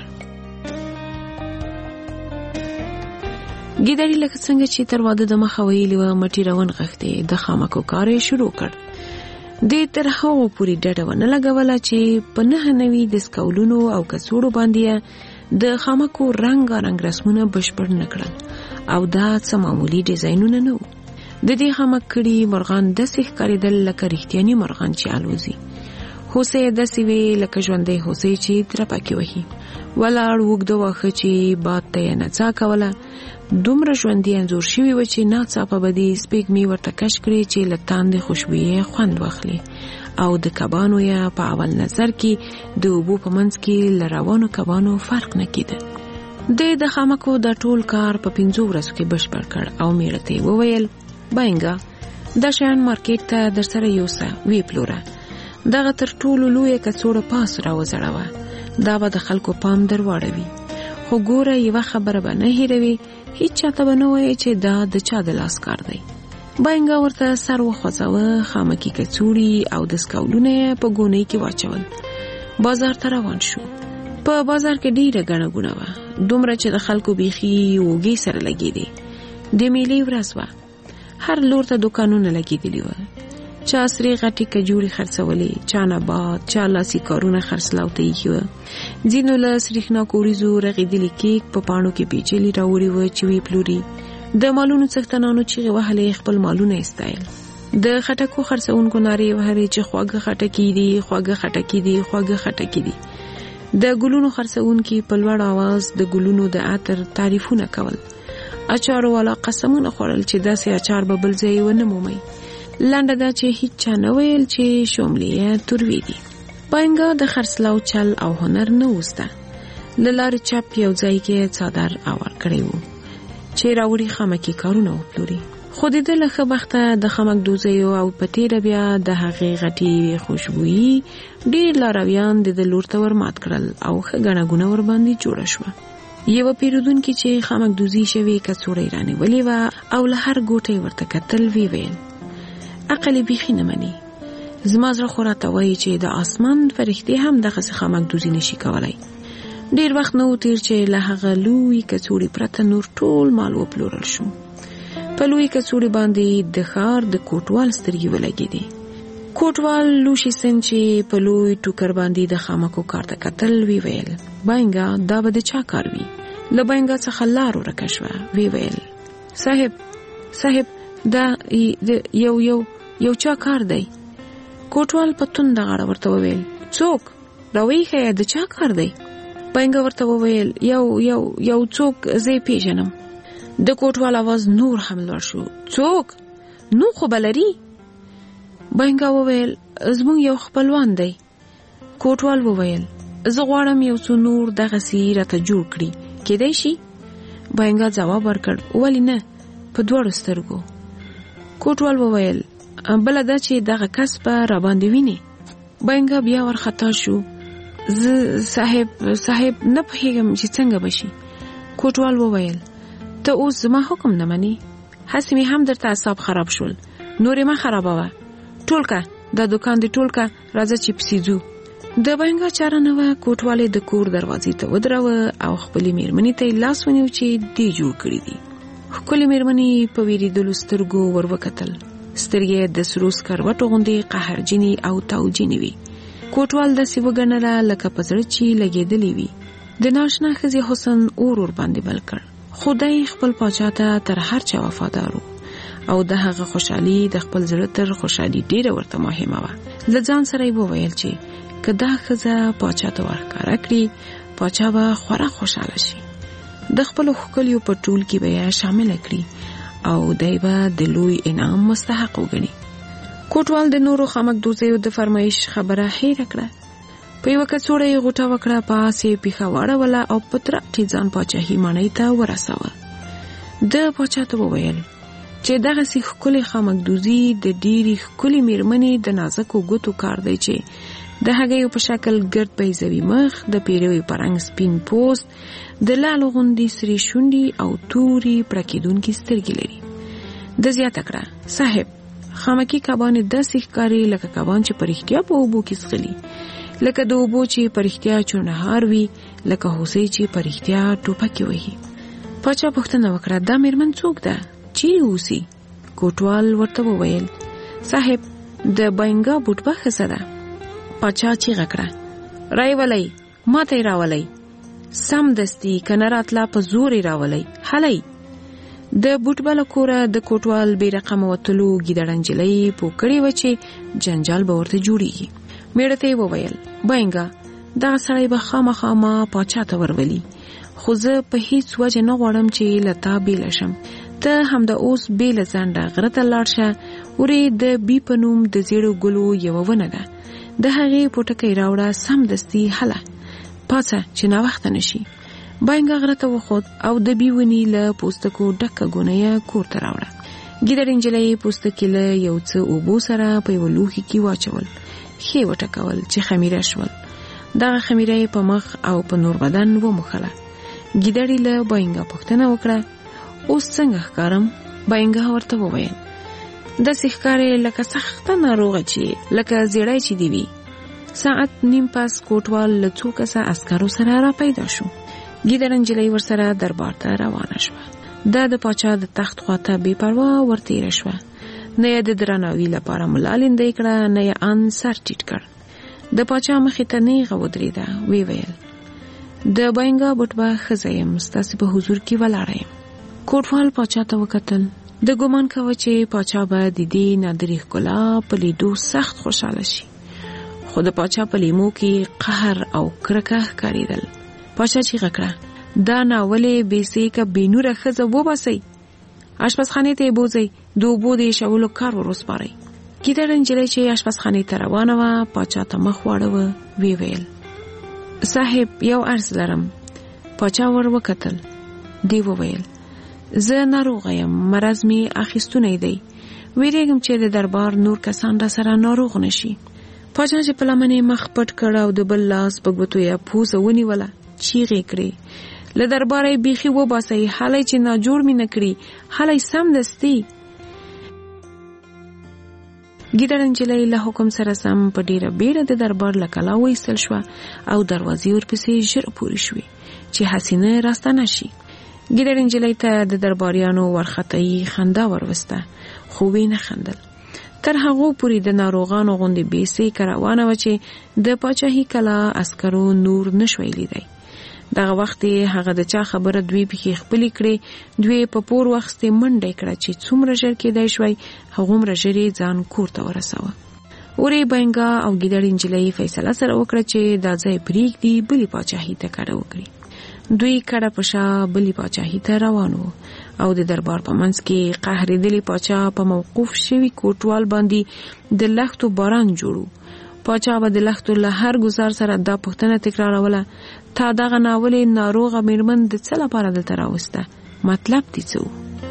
ګیدړې لکه څنګه چې تر واده د مخه ویلې وه مټې راونغښتې، د خامکو کار یې شروع کړ. دې تر هغو پورې ډډه ونه لګوله چې په نهه نوي دستکولونو او کڅوړو باندې د خامکو رنګارنګ رسمونه بشپړ نکړل او دا څه معمولي ډیزاینونه نه وو. د دې خامک کړي مرغان داسې ښکارېدل لکه رښتیاني مرغان چې الوزي. هوسۍ داسې وې لکه ژوندۍ هوسۍ چې ترپکې وهي. ولاړ اوږده واښه چې باد ته یې نڅا کوله دومره ژوندي انځور شوي وه چې ناڅاپه به دې سپېږمۍ ورته کش کړې چې له تاندې خوشبویۍ خوند واخلي او د کبانو یا په اول نظر کې د اوبو په منځ کې له روانو کبانو فرق نه کېده. دی د خامکو د ټول کار په پنځو ورځو کې بشپړ کړ او میړه ته یې وویل باینګه دا شیان مارکیټ ته در سره یوسه وی پلوره. دغه تر ټولو لویه کڅوړه پاس راوځړوه، دا به د خلکو پام در واړوي. خو ګوره یوه خبره به نه هیروي، هیڅ چاته به نه وایي چې دا د چا د لاس کار دی. باینګه ورته سر وخوځوه، خامکي کڅوړي او د سکولونه یې په ګونۍ کې واچول. بازار ته روان شو. په بازار کې ډیره ګڼه ګوڼه وه، دومره چې د خلکو بیخي اوږې سره لګېدې. د میلې ورځ وه، هر لور ته دوکانونه لګېدلي وه. چا سرې غټې کجورې خرڅولې، چا نبات، چا لاسي کارونه خرڅلاو ته ایښي وه. ځینو له سریښناکو وریځو رغېدلي کیک په پاڼو کې پیچلي راوړي وه چې وی پلوري. د مالونو څښتنانو چیغې وهلې، خپل مالونه یې ستایل. د خټکو خرڅونکو نارې وهلې چې خواږه خټکي دي، خواږه خټکي دي، خواږه خټکي دي. د ګلونو خرڅونکي په لوړ آواز د ګلونو د عطر تعریفونه کول. اچارو والا قسمونه خوړل چې داسې اچار به بل ځای ونه مومي. لنډه دا چې هیڅ چا نه ویل چې شوملې تروي دي. باینګه د خرڅلاو چل او هنر نه وسته. له لارې چپ یو ځای کې څادر اوار کړی وو چې راوړي خامکي کارونه وپلوري. خو د ده له ښه بخته د خامک دوزیو او په تېره بیا د هغې غټې خوشبويي ډېر لارویان د ده لور ته ورمات کړل او ښه ګڼه ګونه ورباندې جوړه شوه. یوه پیرودونکي چې خامک دوزي شوې کڅوړه یې رانیولې وه او له هر ګوټه یې ورته کتل، وی ویل عقل یې بیخي نه مني. زما زړه خو راته وایي چې د اسمان فرښتې هم دغسې خامک دوزي نشي کولی. ډېر وخت نه و تېر چې له هغه لوی کڅوړې پرته نور ټول مال وپلورل شو. په لوی کڅوړې باندې د ښار د کوټوال سترګې ولګېدې. کوټوال لوشي سن چې په لوی ټوکر باندې د خامکو کار ته کتل، وی ویل باینګه دا به د چا کار وي. له باینګه څخه لار ورکه شوه. وی ویل صاحب صاحب دا یو یو یو چا کار دی. کوټوال په تونده غاړه ورته وویل څوک؟ راویښیه د چا کار دی؟ باینګه ورته وویل یو یو یو څوک زه یې پیژنم. د کوټوال आवाज نور هم لوړ شو. څوک؟ نو خو بلري. باینګه وویل زموږ یو خپلوان دی. کوټوال وویل زه غواړم یو څو نور دغسې راته جوړ کړي، کېدای شي؟ باینګه ځواب ورکړ ولې نه، په دواړو سترګو. کوټوال وویل بله دا چې دغه کس به را باندې ویني. باینګه بیا ورخطا شو. زه صاحب صاحب نه پوهېږم چې څنګه به شي. کوټوال وویل ته اوس زما حکم نه منې؟ هسې مې هم درته اعصاب خراب شول، نورې مه خرابوه. ټول که دا دوکان دې ټول که، راځه چې پسې ځو. د باینګه چاره نه وه. کوټوال د کور دروازې ته ودروه او خپلې مېرمنې ته یې لاس ونیو چې دې جوړ کړي دي. ښکلې مېرمنې په وېرېدلو سترګو ور وکتل. سترګې د سرو سکروټو غوندې قهرجنې او تاوجنې وي. کوټوال داسې وګڼله لکه په زړه چې لګېدلې وي. د ناشنا ښځې حسن اور ور باندې بل کړ. خدای خپل پاچا ته تر هر چا وفادار و او د هغه خوشحالي د خپل زړه تر خوشحالي ډېره ورته مهمه وه. له ځان سره یې وویل چې که دا ښځه پاچا ته ورښکاره کړي، پاچا به خورا خوشحاله شي. د خپلو ښکلیو په ټول کې به یې شامله کړي او دی به د لوی انعام مستحق وګڼي. کوټوال د نورو خامک دوزیو د فرمایش خبره هېره کړه. په یوه کڅوړه یې غوټه وکړه، په آس یې پیښه واړوله او په ترټې ځان پاچاهي ماڼۍ ته ورسوه. د پاچا ته وویل چې دغسې ښکلې خامک دوزي د ډېرې ښکلې مېرمنې د نازکو ګوتو کار دی چې د هګیو په شکل ګرد بیضوي مخ، د پیروي په رنګ سپین پوست، د لالو غوندې سرې شونډې او تورې پړکېدونکې سترګې لري. ده زیاته کړه صاحب خامکي کبان داسې ښکاري لکه کبان چې په رښتیا په اوبو کې څښلي، لکه د اوبو چې په رښتیا چونهار وي، لکه هوسۍ چې په رښتیا ټوپکې وهي. پاچا پوښتنه وکړه دا مېرمن څوک ده؟ چیرې اوسي؟ کوټوال ورته وویل صاحب د باینګه بوټبه ښځه ده. پاچا چیغه کړه رای ولئ، ما ته یې راولئ. سم دستی کنه راتلا په زورې راولي حلی د بوټبل کوره د کوټوال بې رقم وتلو ګیدړنجلۍ پوکړې و چې جنجال به ورته جوړیږي. میړه ته وویل باینګه دا سړی به خامخا ما پاچا ته ورولي، خو زه په هیڅ وجه نه غواړم چې لتا بیل شم. ته هم د اوس بیل ځنډه غره ته لاړ شه. ورې د بی په نوم د زیړو ګلو یوه ونه ده، د هغې پوټکی راوړه سم دستي هله پاڅه چې ناوخته نشي. باینګه غره ته وخوت او د بی ونې له پوستکو ډکه ګونه کور ته راوړه. ګیدړ نجلۍ پوستکي له یو څه اوبو سره په یوه لوښي کې واچول، ښې وټکول چې خمیره شول. دغه خمیره یې په مخ او په نور بدن وموښله. ګیدړې له باینګه پوښتنه وکړه اوس څنګه ښکارم؟ باینګه ورته وویل داسې ښکارې لکه سخته ناروغه چې لکه زیړی چې دی وي. ساعت نیم پس کوټوال له څو کسه عسکرو سره را پیدا شو. ګیدړ نجلۍ ورسره دربار ته روانه شوه. دا د پاچا د تخت خواته بې پروا ورتېره شوه. نه یې د درناوي لپاره ملا لیندۍ کړه، نه یې ان سر ټیټ کړ. د پاچا مخې ته نیغه ودرېده. وی ویل د باینګه بوټبه ښځه یم، ستاسې په حضور کې ولاړه یم. کوټوال پاچا ته وکتل. د ګمان کوه چې پاچا به د دې نادرې ښکلا په لیدو سخت خوشحاله شي، خو د پاچا په لیمو کې قهر او کرکه ښکارېدل. پاچا چیغه کړه دا ناولې بې سیکه بې نوره ښځه وباسئ، اشپزخانې ته یې بوځئ، د اوبو د ایښولو کار ور وسپارئ. ګیدړ نجلۍ چې اشپزخانې ته روانه وه پاچا ته مخ واړوه. وی ویل صاحب یو عرض لرم. پاچا ور وکتل. دی وویل زه ناروغه یم، مرض می اخیستونی دی، ویریږم چې د دربار نور کسان را سره ناروغ نشي. پاچا چې په لمنې مخ پټ کړ او د بل لاس په ګوتو یې پوزه ونیوله، چیغې کړې له درباره یې بیخي وباسئ، حالی چې ناجوړ مې نه کړي، حالی سم دستي. ګیدړ نجلۍ له حکم سره سم په ډیره بیړه د دربار له کلا وایستل شوه او دروازې ورپسې ژر پورې شوې چې حسینه راستنه شي. ګیدړ نجلۍ ته د درباریانو ورختایي خندا وروسته، خو وی نه خندل. تر هغو پورې د ناروغانو غوندې بې سیکه روانه وه چې د پاچاهي کلا عسکرو نور نشوی لیدی. دغه وخت هغه د چا خبره دوی پکې خپلې کړې. دوی په پور واخیستې منډه کړه چې څومره ژر کېدای شوی هغومره ژر یې ځان کور ته ورسوه. ورې باینګه او ګیدړ نجلۍ فیصله سره وکړه چې دا ځای پرېږدي بلې پاچاهي ته کډه وکړي. دوی کډه په شا بلې پاچاهي ته روان وو او د دربار په منځ کې قهرېدلي پاچا په موقوف شوي کوټوال باندې د لښتو باران جوړو. پاچا به د لښتو له هر ګزار سره دا پوښتنه تکراروله تا دغه ناولې ناروغه میرمن د څه لپاره دلته راوسته؟ مطلب دې څه و؟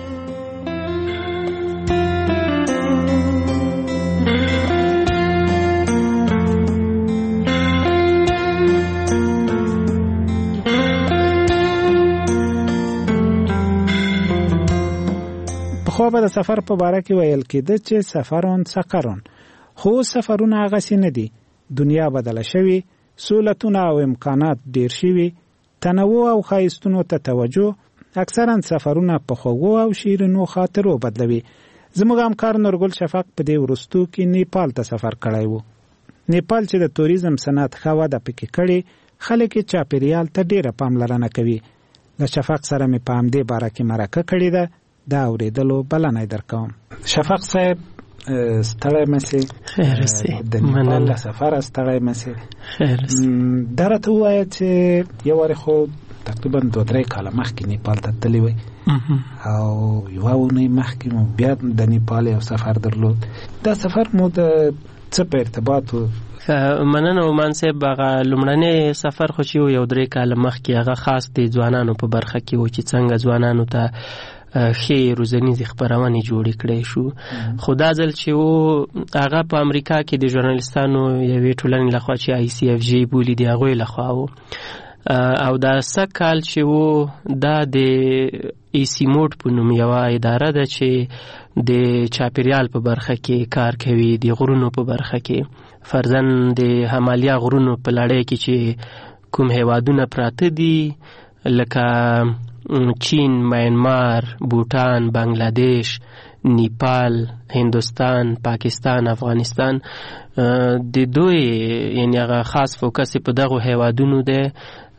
خو به د سفر په باره کې ویل کېده چې سفرون سقرون، خو سفرونه هغسې نه دي. دنیا بدله شوي، سهولتونه او امکانات ډیر شوي، تنوع او ښایستونو ته توجه اکثرا سفرونه په خوږو او شیرینو خاطرو بدلوي. زموږ همکار نورګل شفق په دې وروستو کې نیپال ته سفر کړی و. نیپال چې د توریزم صنعت ښه وده پکې کړې، خلک یې چاپېریال ته ډیره پاملرنه کوي. د شفق سره مې په همدې باره کې مرکه کړې ده، دا اورېدلو بلنه یې درکوم. شفق صاحب ستړی مسې؟ خیر اوسې. د نیپال له سفره ستړی مسې؟ خیر اوسې. دا راته ووایه چې یو وارې خو تقریبا دوه درې کاله مخکې نیپال ته تللی وی او یوه اونۍ مخکې مو بیا د نیپال یو سفر درلود. دا سفر مو د څه په ارتباط و؟ مننه عمان صاحب، هغه لومړنی سفر خو چې یو درې کاله مخکې هغه خاص د ځوانانو په برخه کې و چې څنګه ځوانانو ته ښې روزنیزې خپرونې جوړې کړی شو. خو دا ځل چې و هغه په امریکا کې د ژورنالستانو یوې ټولنې لخوا چې آی سی اف جی بولي د هغوی لخوا و، او دا سږ کال چې و دا د ایسی موډ په نوم یوه اداره ده چې د چاپېریال په برخه کې کار کوي، د غرونو په برخه کې، فرضاً د همالیا غرونو په لړۍ کې چې کوم هیوادونه پراته دي لکه چین، میانمار، بوتان، بنگلادیش، نیپال، هندوستان، پاکستان، افغانستان، د دوی یعنی هغه خاص فوکس په دغه هیوادونو ده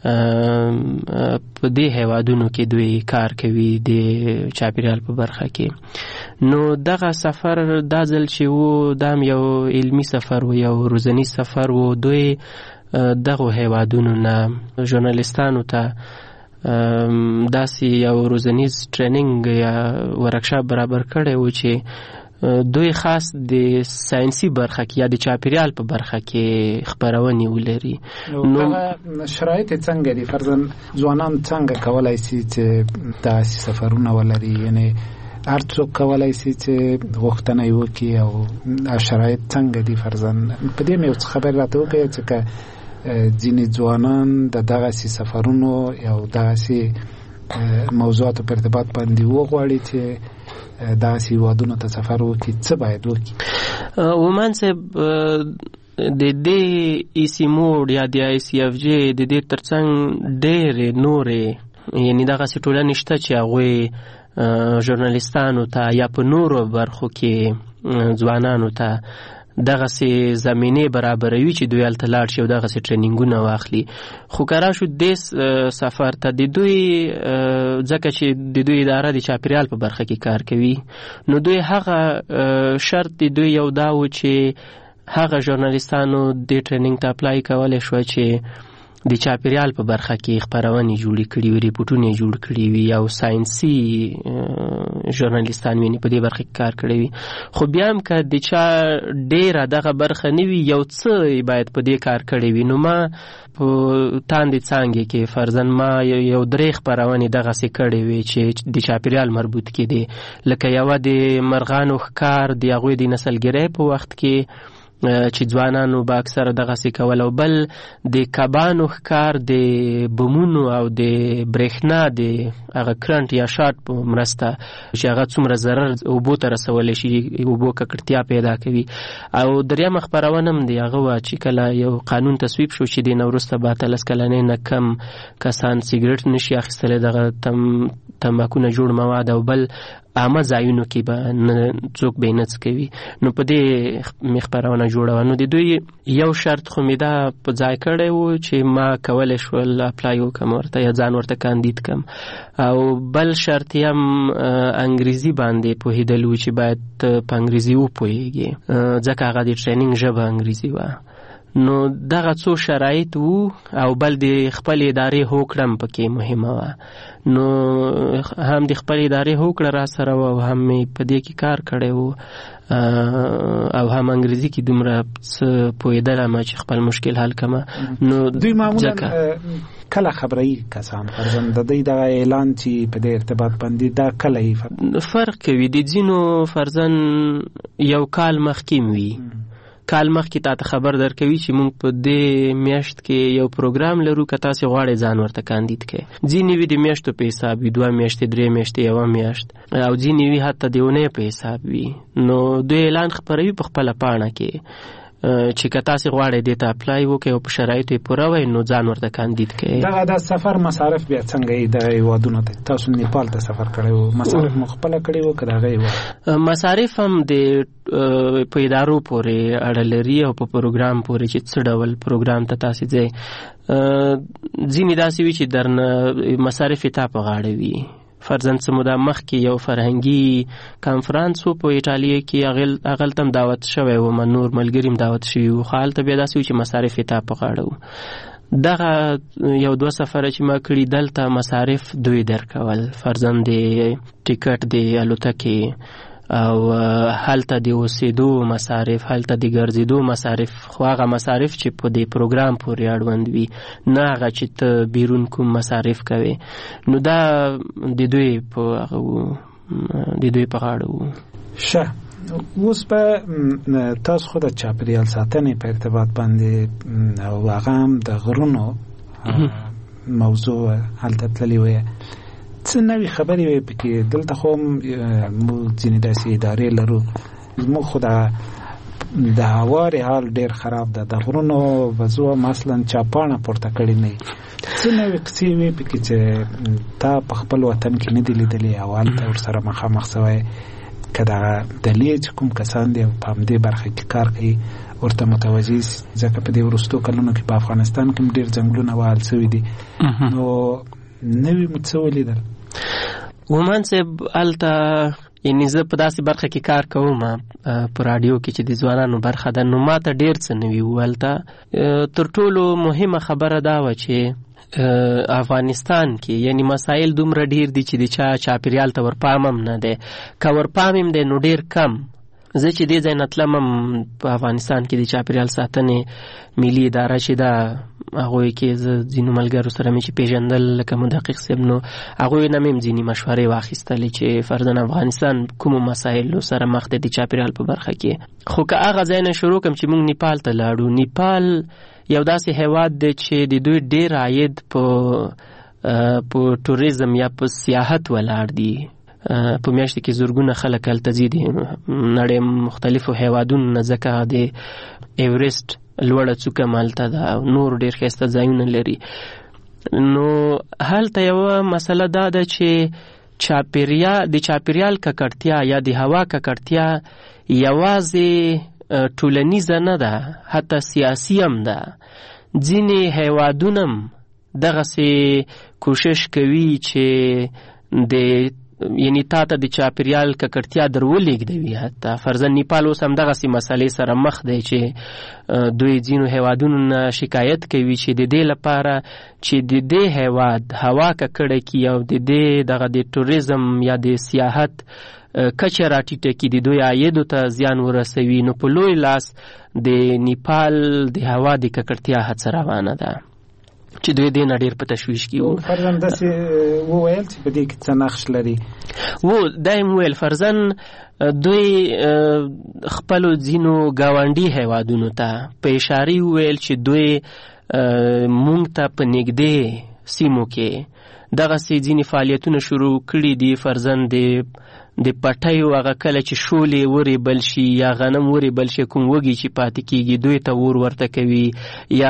په دې هیوادونو کې دوی کار کوي د چاپیریال په برخه کې. نو دغه سفر دا ځل چې و دا یو علمي سفر و، یو روزنی سفر و. دوی دغه هیوادونو نه ژورنالیستانو ته داسې یو روزنیز ټریننګ یا ورکشاپ برابر کړی و چې دوی خاص د ساینسي برخه کې یا د چاپیریال په برخه کې خپرونې ولري. نو شرایط څنګه دي فرضاً ځوانان څنګه کولای شي چې داسې سفرونه ولري؟ یعنی هر څوک کولای شي چې غوښتنه یې وکړي او شرایط څنګه دي؟ فرضاً په دې مې یو څه خبر راته وکړې چې که ځینې ځوانان د دغسې سفرونو یا دغسې موضوعاتو په ارتباط باندې وغواړي چې دغسې هیوادونو ته سفر وکړي، څه باید وکړي؟ ومان صاحب د دې ایسیموډ یا د آی سی اف جی د دې ترڅنګ ډېرې نورې یعنې دغسې ټولنې شته چې هغوی ژورنالیستانو ته یا په نورو برخو کې ځوانانو ته دغسې زمینې برابروي چې دوی هلته لاړ شي او دغسې ټرینینګونه واخلي. خو که راشو دې سفر ته د دوی ځکه چې د دوی اداره د چاپیریال په برخه کې کار کوي، نو دوی هغه شرط د دوی یو دا و چې هغه ژورنالیستانو دې ټرینینګ ته اپلای کولی شوه چې د چاپیریال په برخه کې خپرونې جوړې کړي وي، ریپورټونه یې جوړ کړي وي او ساینسي ژورنالیستان ویني په دې برخه کې کار کړی وي. خو بیا هم که د چا ډېره دغه برخه نه وي، یو څه باید په دې کار کړی وي. نو ما په تاندې څانګې کې فرضاً ما یو درې خپرونې دغسې کړې وې چې د چاپیریال مربوط کېدې، لکه یوه د مرغانو ښکار د هغوی د نسلګرۍ په وخت کې چې ځوانانو به اکثره دغسې کول، او بل د کبانو ښکار د بمونو او د برېښنا د هغه کرنټ یا شارټ په مرسته چې هغه څومره ضرر اوبو ته رسولی شي، اوبو ککړتیا پیدا کوي. او دریمه خپرونه هم د هغه وه چې کله یو قانون تصویب شو چې د نه وروسته به اتلس کلنۍ نه کم کسان سیګرټ نشي اخیستلی، دغه تم تمباکونه جوړ مواد او بل عامه ځایونو کې به نه څوک به یې نه څکوي. نو په دې مې خپرونه جوړه. نو د دوی یو شرط خو مې دا په ځای کړی و چې ما کولی شول اپلای وکړم ورته یا ځان ورته کاندید کړم، او بل شرط یې هم انګریزي باندې پوهېدل و چې باید په انګریزي وپوهېږي ځکه هغه د ټرینینګ ژبه انګریزي وه. نو دغه څو شرایط وو او بل د خپل ادارې هوکړه هم پکې مهمه وه. نو هم د خپل ادارې هوکړه را سره وه او هم مې په دې کې کار کړی و او هم انګریزي کې دومره څه پوهېدلم چې خپل مشکل حل کړم. نو دوی معمولا کله خبروي کسان فرضاً د دوی دغه اعلان چې په دې ارتباط باندې دا کله یې فرق کوي؟ د ځینو فرضاً یو کال مخکې وي، کال مخکې تا ته خبر درکوي چې موږ په دې میاشت کې یو پروګرام لرو، که تاسې غواړئ ځان ورته کاندید کړئ. ځینې وي د میاشتو په حساب وي، دوه میاشتې، درې میاشتې، یوه میاشت، او ځینې وي حتی د اونۍ په حساب وي. نو دوی اعلان خپروي په خپله پاڼه کې چې که تاسې غواړئ دې ته اپلای وکړئ او په شرایطو یې پوره وئ نو ځان ورته کاندید کړئ. دغه د سفر مصارف بیا څنګه یې دغه هیوادونو ته؟ تاسو نیپال ته سفر کړی و، مصارف مو خپله کړي وو که د هغه هیواد؟ مصارف هم د په ادارو پورې اړه لري او په پروګرام پورې چې څه ډول پروګرام ته تاسې ځئ. ځینې داسې وي چې درنه مصارف یې تا په غاړه وي. فرضاً څه موده مخکې یو فرهنګي کانفرانس و په ایټالیا کې، هغلته هم دعوت شوی و، من نور ملګري هم دعوت شوي وو، خو هلته بیا داسې و چې مصارف یې تا په غاړه وو. دغه یو دوه سفره چې ما کړي دلته مصارف دوی درکول، فرضاً د ټیکټ د الوتکې او هلته د اوسېدو مصارف، هلته د ګرځېدو مصارف، خو هغه مصارف چې په دې پروګرام پورې اړوند وي، نه هغه چې ته بیرون کوم مصارف کوې. نو دا د دوی په هغه د دوی په غاړه وو. ښه، اوس به تاسو خو د چاپیریال ساتنې په ارتباط باندې او هغه هم د غرونو موضوع هلته تللي وی، څه نوې خبرې وې پکې؟ دلته خو موږ ځینې داسې ادارې لرو، زموږ خو د هوارې حال ډېر خراب ده، د غرونو وضوع مثلا چاپاڼه پورته کړې نه وي. څه نوې کیسې وې پکې چې تا په خپل وطن کې نه دي لیدلې او هلته ورسره مخامخ سوی؟ که دغه دلې چې کوم کسان دي په همدې برخه کې کار کوي ورته متوجه سي، ځکه په دې وروستو کلونو کې په افغانستان کې ډېر ځنګلونه وهل سوي دي. نو نوي مو څه ولیدل؟ ومان صاحب هلته یعنې زه په داسې برخه کې کار کوم په راډیو کې چې د ځوانانو برخه ده، نو ما ته ډېر څه نوي وو. هلته تر ټولو مهمه خبره دا وه چې افغانستان کې یعنی مسایل دومره ډیر دي چې د چا چاپیریال ته ورپام هم نه دی، که ورپام هم دی نو ډیر کم. زه چې دې ځای نه تلم هم په افغانستان کې د چاپیریال ساتنې ملي اداره چې ده هغوی کې زه ځینو ملګرو سره مې چې پېژندل لکه مدقق صاحب، نو هغوی نه مې هم ځینې مشورې واخیستلې چې فرضاً افغانستان کومو مسایلو سره مخ دی د چاپیریال په برخه کې. خو که هغه ځای نه شروع کړم چې موږ نیپال ته لاړو، نیپال یو داسې هیواد دی چې د دوی ډېر عاید په په ټوریزم یا په سیاحت ولاړ دي. په میاشت کې زرګونه خلک هلته ځي دي نړۍ مختلفو هیوادونو نه، ځکه د ایورسټ لوړه څوکه هم هلته ده او نور ډېر ښایسته ځایونه لري. نو هلته یوه مسله دا ده چې چاپیریال د چاپیریال ککړتیا یا د هوا ککړتیا یوازې ټولنیزه نه ده، حتی سیاسي هم ده. ځینې هیوادونه هم دغسې کوشش کوي چې د یعنی تا ته د چاپیریال ککړتیا در ولېږدوي. حتی فرضاً نیپال اوس هم دغسې مسلې سره مخ دی چې دوی ځینو هیوادونو نه شکایت کوي چې د دې لپاره چې د دې هیواد هوا ککړه کړي او د دې دغه د ټوریزم یا د سیاحت کچه راټیټه کړي، د دوی عایدو ته زیان ورسوي، نو په لوی لاس د نیپال د هوا د ککړتیا هڅه روانه ده چې دوی دې نه ډېر په تشویش کې وو. فرضاً داسې وویل چې په دې کې څه نقش لري؟ وو دا یې وویل فرضاً دوی خپلو ځینو ګاونډي هیوادونو ته په اشارې وویل چې دوی مونږ ته په نږدې سیمو کې دغسې ځینې فعالیتونه شروع کړي دي. فرضاً د د پټیو هغه کله چې شولې وریبل شي یا غنم وریبل شي، کوم وږي چې پاتې کېږي دوی ته اور ورته کوي، یا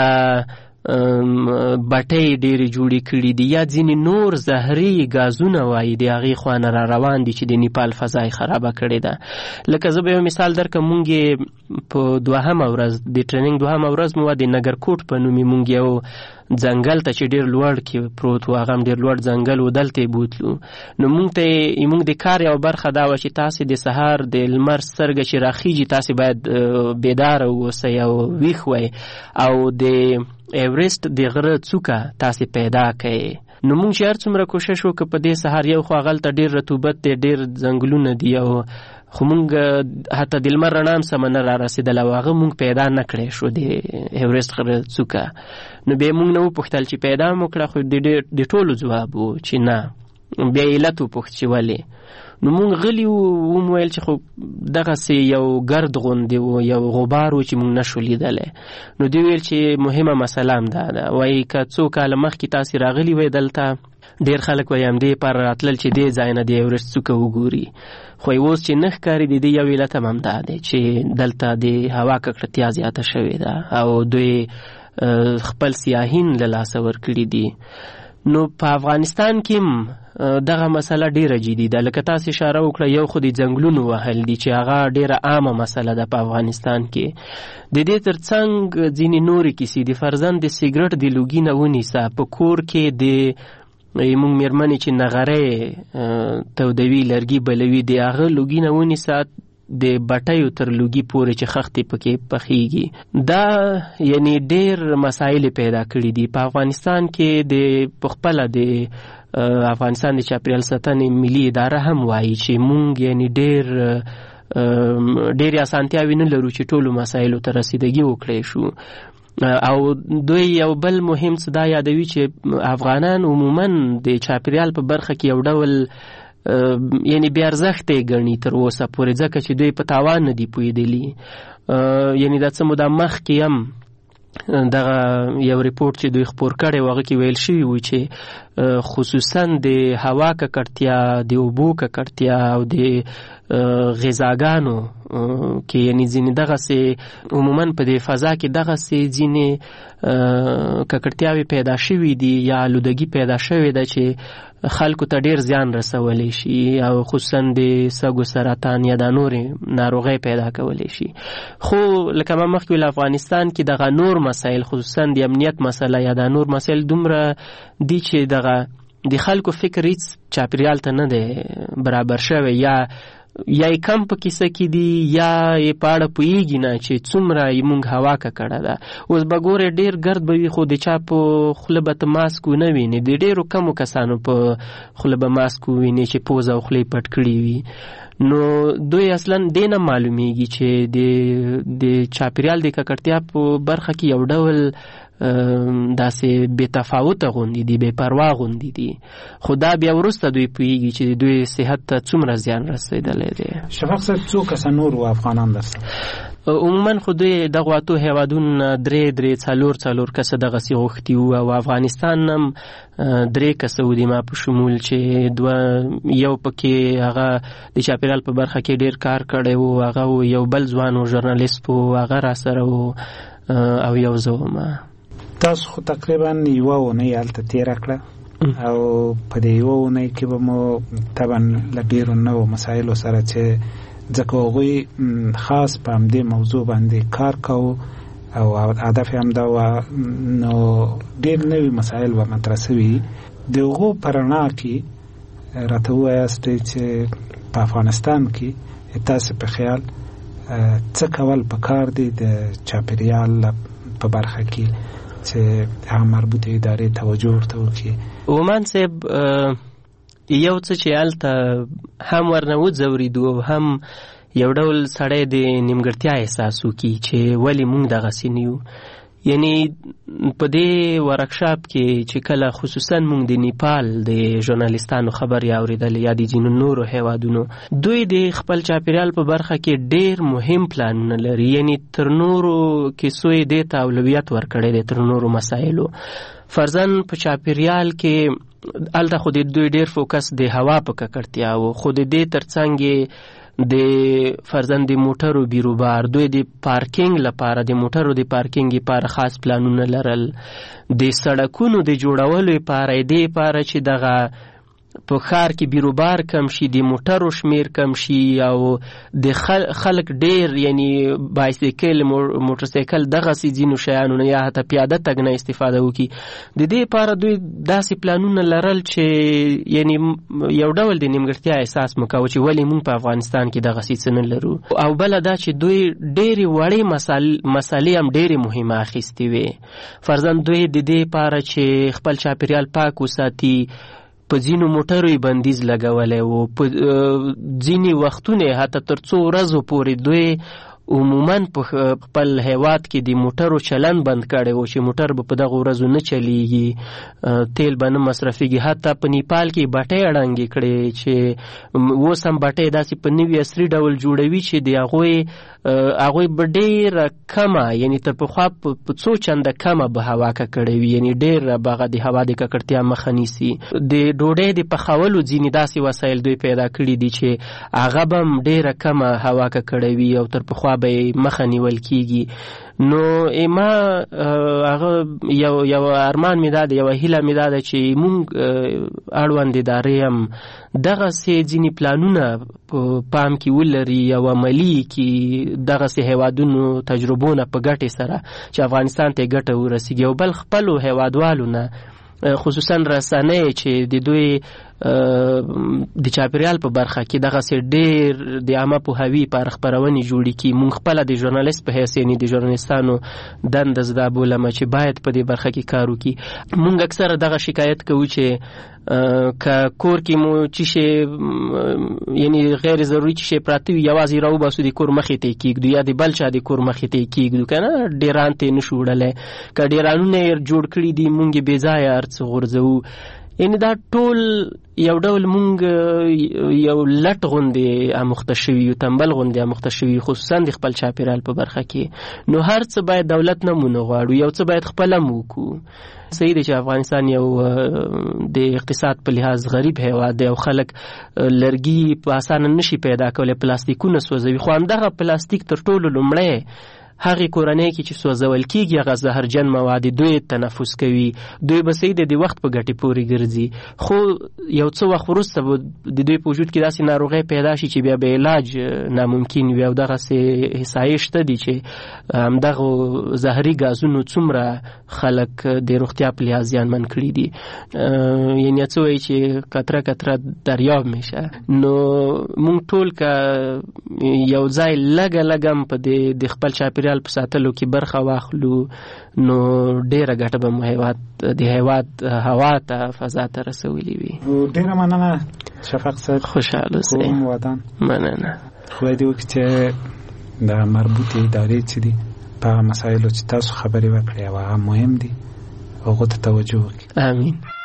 بټۍ ډېرې جوړې کړي دي، یا ځینې نور زهري ګازونه وایي د هغې خوا نه را روان دي چې د نیپال فضا یې خرابه کړې ده. لکه زه به یو مثال درکړم، مونږ یې په دوهمه ورځ د ټریننګ دوهمه ورځ مو د نګرکوټ په نوم مونږ یو ځنګل ته چې ډېر لوړ کې پروت و، هغه هم ډېر لوړ ځنګل و، دلته یې بوتلو. نو مونږ ته مونږ د کار یو برخه دا وه چې تاسې د سهار د لمر سترګه چې راخیږي تاسې باید بیداره واوسئ او ویښ وئ او د ایورسټ د غره څوکه تاسې پیدا کړئ. نو مونږ چې هر څومره کوشش وکړو په دې سهار یو خو هغلته ډېر رطوبت دی، ډېر ځنګلونه دي، او خو مونږ حتی د لمر رڼا هم سمه نه را رسېدله او هغه مونږ پیدا نه کړی شو د ایورسټ غره څوکه. نو بیا مونږ نه وپوښتل چې پیدا مو کړه، خو د ټولو ځواب و چې نه. بیا علت وپوښت چې ولې. نو مونږ غلي وو، ومو ویل چې خو دغسې یو ګرد غوندې و، یو غبار و چې مونږ نشو لیدلی. نو دوی ویل چې مهمه مسله هم دا ده، وایي که څو کاله مخکې تاسې راغلي وی دلته ډېر خلک وایي همدې لپاره راتلل چې دې ځای نه د ایورسټ څوکه وګوري، خو اوس چې نه ښکاري د دې یو علت هم همدا دی چې دلته د هوا ککړتیا زیاته شوې ده او دوی خپل سیاحین له لاسه ورکړي دي. نو په افغانستان کې هم دغه مسله ډیره جدي ده. لکه تاسو اشاره وکړه یو خو د ځنګلونو وهل دي چې هغه ډیره عامه مسله ده په افغانستان کې. د دې ترڅنګ ځینې نورې کیسې دي، فرضاً د سیګرټ د لوګي نه ونیسه، په کور کې د مونږ مېرمنې چې نغرې تودوي لرګي بلوي د هغه لوګي نه ونیسه د بټیو تر لوګي پورې چې خښتې پکې پخېږي. دا یعنی ډېر مسایل پیدا کړي دي په افغانستان کې. د پخپله د افغانستان د چاپیریال ساتنې ملي اداره هم وایي چې مونږ یعنی ډېر ډېرې اسانتیاوې نه لرو چې ټولو مسایلو ته رسیدګي وکړی شو. او دوی یو بل مهم څه دا یادوي چې افغانان عموماً د چاپیریال په برخه کې یو ډول یعنی بې ارزښته یې ګڼي تر اوسه پورې، ځکه چې دوی په تاوان نه دي پوهېدلي. یعنی دا څه موده مخکې هم دغه یو ریپورټ چې دوی خپور کړی و هغه کې ویل شوي و چې خصوصاً د هوا ککړتیا، د اوبو ککړتیا او د غذاګانو کې یعنی ځینې دغسې عموماً په دې فضا کې دغسې ځینې ککړتیاوې پیدا شوي دي یا آلودګي پیدا شوې ده چې خلکو ته ډیر زیان رسولی شي او خصوصا د سږو سرطان یا د نورې ناروغۍ پیدا کولی شي. خو لکه ما مخکې ویل افغانستان کې دغه نور مسایل خصوصا د امنیت مسله یا د نور مسایل دومره دي چې دغه د خلکو فکر هیڅ چاپیریال ته نه دی برابر شوی یا یا یې کم په کیسه کې دي یا یې په اړه پوهېږي نه چې څومره یې مونږ هوا ککړه ده. اوس به ګورې ډېر ګرد به وي خو د چا په خوله به ته ماسک ونه وینې، د ډېرو کمو کسانو په خوله به ماسک ووینې چې پوزه او خوله یې پټ کړي وي. نو دوی اصلا دې نه معلومیږي چې د د چاپیریال د ککړتیا په برخه کې یو ډول داسې بې تفاوته غوندې دي، بې پروا غوندې دي، خو دا بیا وروسته دوی پوهېږي چې د دوی صحت ته څومره زیان رسېدلی دی. شفاق صاحب څو کسه نور و افغانان درسته؟ عموما خو دوی دغو اتو هیوادونو درې درې څلور څلور کسه دغسې غوښتي وو او افغانستان هم درې کسه و د ما په شمول چې دوه یو پکې هغه د چاپیریال په برخه کې ډېر کار کړی و، هغه و یو بل ځوان و ژورنالیست و هغه راسره و او یو زه وم. تاسو خو تقریبا یوه اونۍ هلته تېره کړه او په دې یوه اونۍ کې به مو طبعا له ډېرو نوو مسایلو سره چې ځکه هغوی خاص په همدې موضوع باندې کار کوو او هدف یې همدا وه، نو ډېر نوي مسایل به مطرح سوي. د هغو په رڼا کې راته ووایاستئ چې په افغانستان کې تاسې په خیال څه کول پکار دي د چاپیریال په برخه کې چې هغه مربوطه ادارې توجه ورته وکړي؟ عمان صاحب یو څه چې هلته هم ورنه وځورېدو او هم یو ډول سړی د نیمګړتیا احساس وکړي چې ولې موږ دغسې نه یو. یعنی په دې ورکشاپ کې چې کله خصوصا موږ د نیپال د ژورنالیستانو خبرې اورېدلې یا د ځینو نورو هیوادونو، دوی د خپل چاپیریال په برخه کې ډېر مهم پلانونه لري، یعنی تر نورو کیسو یې دې ته اولویت ورکړی دی تر نورو مسایلو. فرضاً په چاپیریال کې هلته خو د دوی ډېر فوکس د هوا په ککړتیا و، خو د دې تر څنګ د فرضاً د موټرو بیروبار، دوی د پارکینګ لپاره د موټرو د پارکینګ لپاره خاص پلانونه لرل، د سړکونو د جوړولو لپاره دې لپاره چې دغه په ښار کې بیروبار کم شي، د موټرو شمیر کم شي او د خلک ډیر یعنی بایسیکل موټرسایکل دغسې ځینو شیانو نه یا حتی پیاده تګ نه استفاده وکړي. د دې لپاره دوی داسې پلانونه لرل چې یعنی یو ډول د نیمګړتیا احساس مو کوه چې ولې موږ په افغانستان کې دغسې څه نه لرو. او بله دا چې دوی ډېرې وړې مسالې هم ډېرې مهمه اخیستې وې. فرضاً دوی د دې لپاره چې خپل چاپیریال پاک وساتي په ځینو موټرو یې بندیز لګولی و، په ځینې وختونه حتی تر څو ورځو پورې دوی عموما په خپل هیواد کې د موټرو چلن بند کړی و چې موټر به په دغه ورځو نه چلیږي، تیل به نه مصرفېږي. حتی په نیپال کې بټۍ اړنګې کړې چې اوس هم بټۍ داسې په نوي عصري ډول جوړوي چې د هغوی هغوی به ډېره کمه یعنی تر پخوا په څو چنده کمه به هوا ککړې وي، یعنی ډېره به هغه د هوا د ککړتیا مخه نیسي. د ډوډۍ د پخولو ځینې داسې وسایل دوی پیدا کړي دي چې هغه به هم ډېره کمه هوا ککړې وي او تر پخوا به مخه نیول کیږي. نو ما هغه یو یو ارمان می داده، یو هیله می داده چې مونږ اړوند ادارې هم دغسې ځینې پلانونه په پام کې ولري او عملي کړي، دغسې هیوادونو تجربونه په ګټې سره چې افغانستان ته ګټه ورسیږي او بل خپلو هیوادوالو نه خصوصا رسنۍ چې د دوی د چاپیریال په برخه کې دغسې ډېر د عامه پوهاوي په خپرونې جوړې کړي. مونږ خپله د ژورنالیست په حیث یعنې د ژورنالیستانو دنده زه دا بولمه چې باید په دې برخه کې کار وکړي. مونږ اکثره دغه شکایت کوو چې که کور کې مو چې شی یعنی غیر ضروري چې شی پراته وي یوازې راوباسو د کور مخې ته یې کېږدو یا د بل چا د کور مخې ته یې کېږدو، که نه ډېران ته یې نه شو وړلی. که ډېرانونه یې جوړ کړي دي مونږ یې بې ځایه هر څه غورځوو. یعنی دا ټول یو ډول مونږ یو لټ غوندې اموخته شوي یو، تنبل غوندې اموخته شوي، خصوصا د خپل چاپیریال په برخه کې. نو هر څه باید دولت نه مو نه غواړو، یو څه باید خپله هم وکړو. صحیح دی چې افغانستان یو د اقتصاد په لحاظ غریب هیواد دی او خلک لرګي په اسانه نشي پیدا کولی، پلاستیکونه سوځوي، خو همدغه پلاستیک تر ټولو لومړی هغه کورنۍ کې چې سوځول کیږي هغه زهرجن مواد دوی تنفس کوي، دوی به سید د وخت په ګټې پورې ګرځي، خو یو څه وخت وروسته د دوی په وجود کې داسې ناروغي پیدا شي چې بیا به علاج ناممکن وي، او دغسې احصایې شته دي چې همدغه زهري ګازونو څومره خلک د روغتیا په لحاظ زیانمن کړي دي. یعنې څه وایي چې قطره قطره دریاب میشه. نو مونږ ټول که یو ځای لږه لږه هم په د خپل چاپېریال په ساتلو کې برخه واخلو نو ډېره ګټه به مو هېواد د هېواد هوا ته فضا ته رسولې وي. ډېره مننه شفق صاحب. خوشحال اوسئ. کوم ودان. مننه. خدای دې وکړي چې د مربوطې ادارې چې دي په هغه مسایلو چې تاسو خبرې وکړې او هغه مهم دي هغو ته توجه وکړي. امین.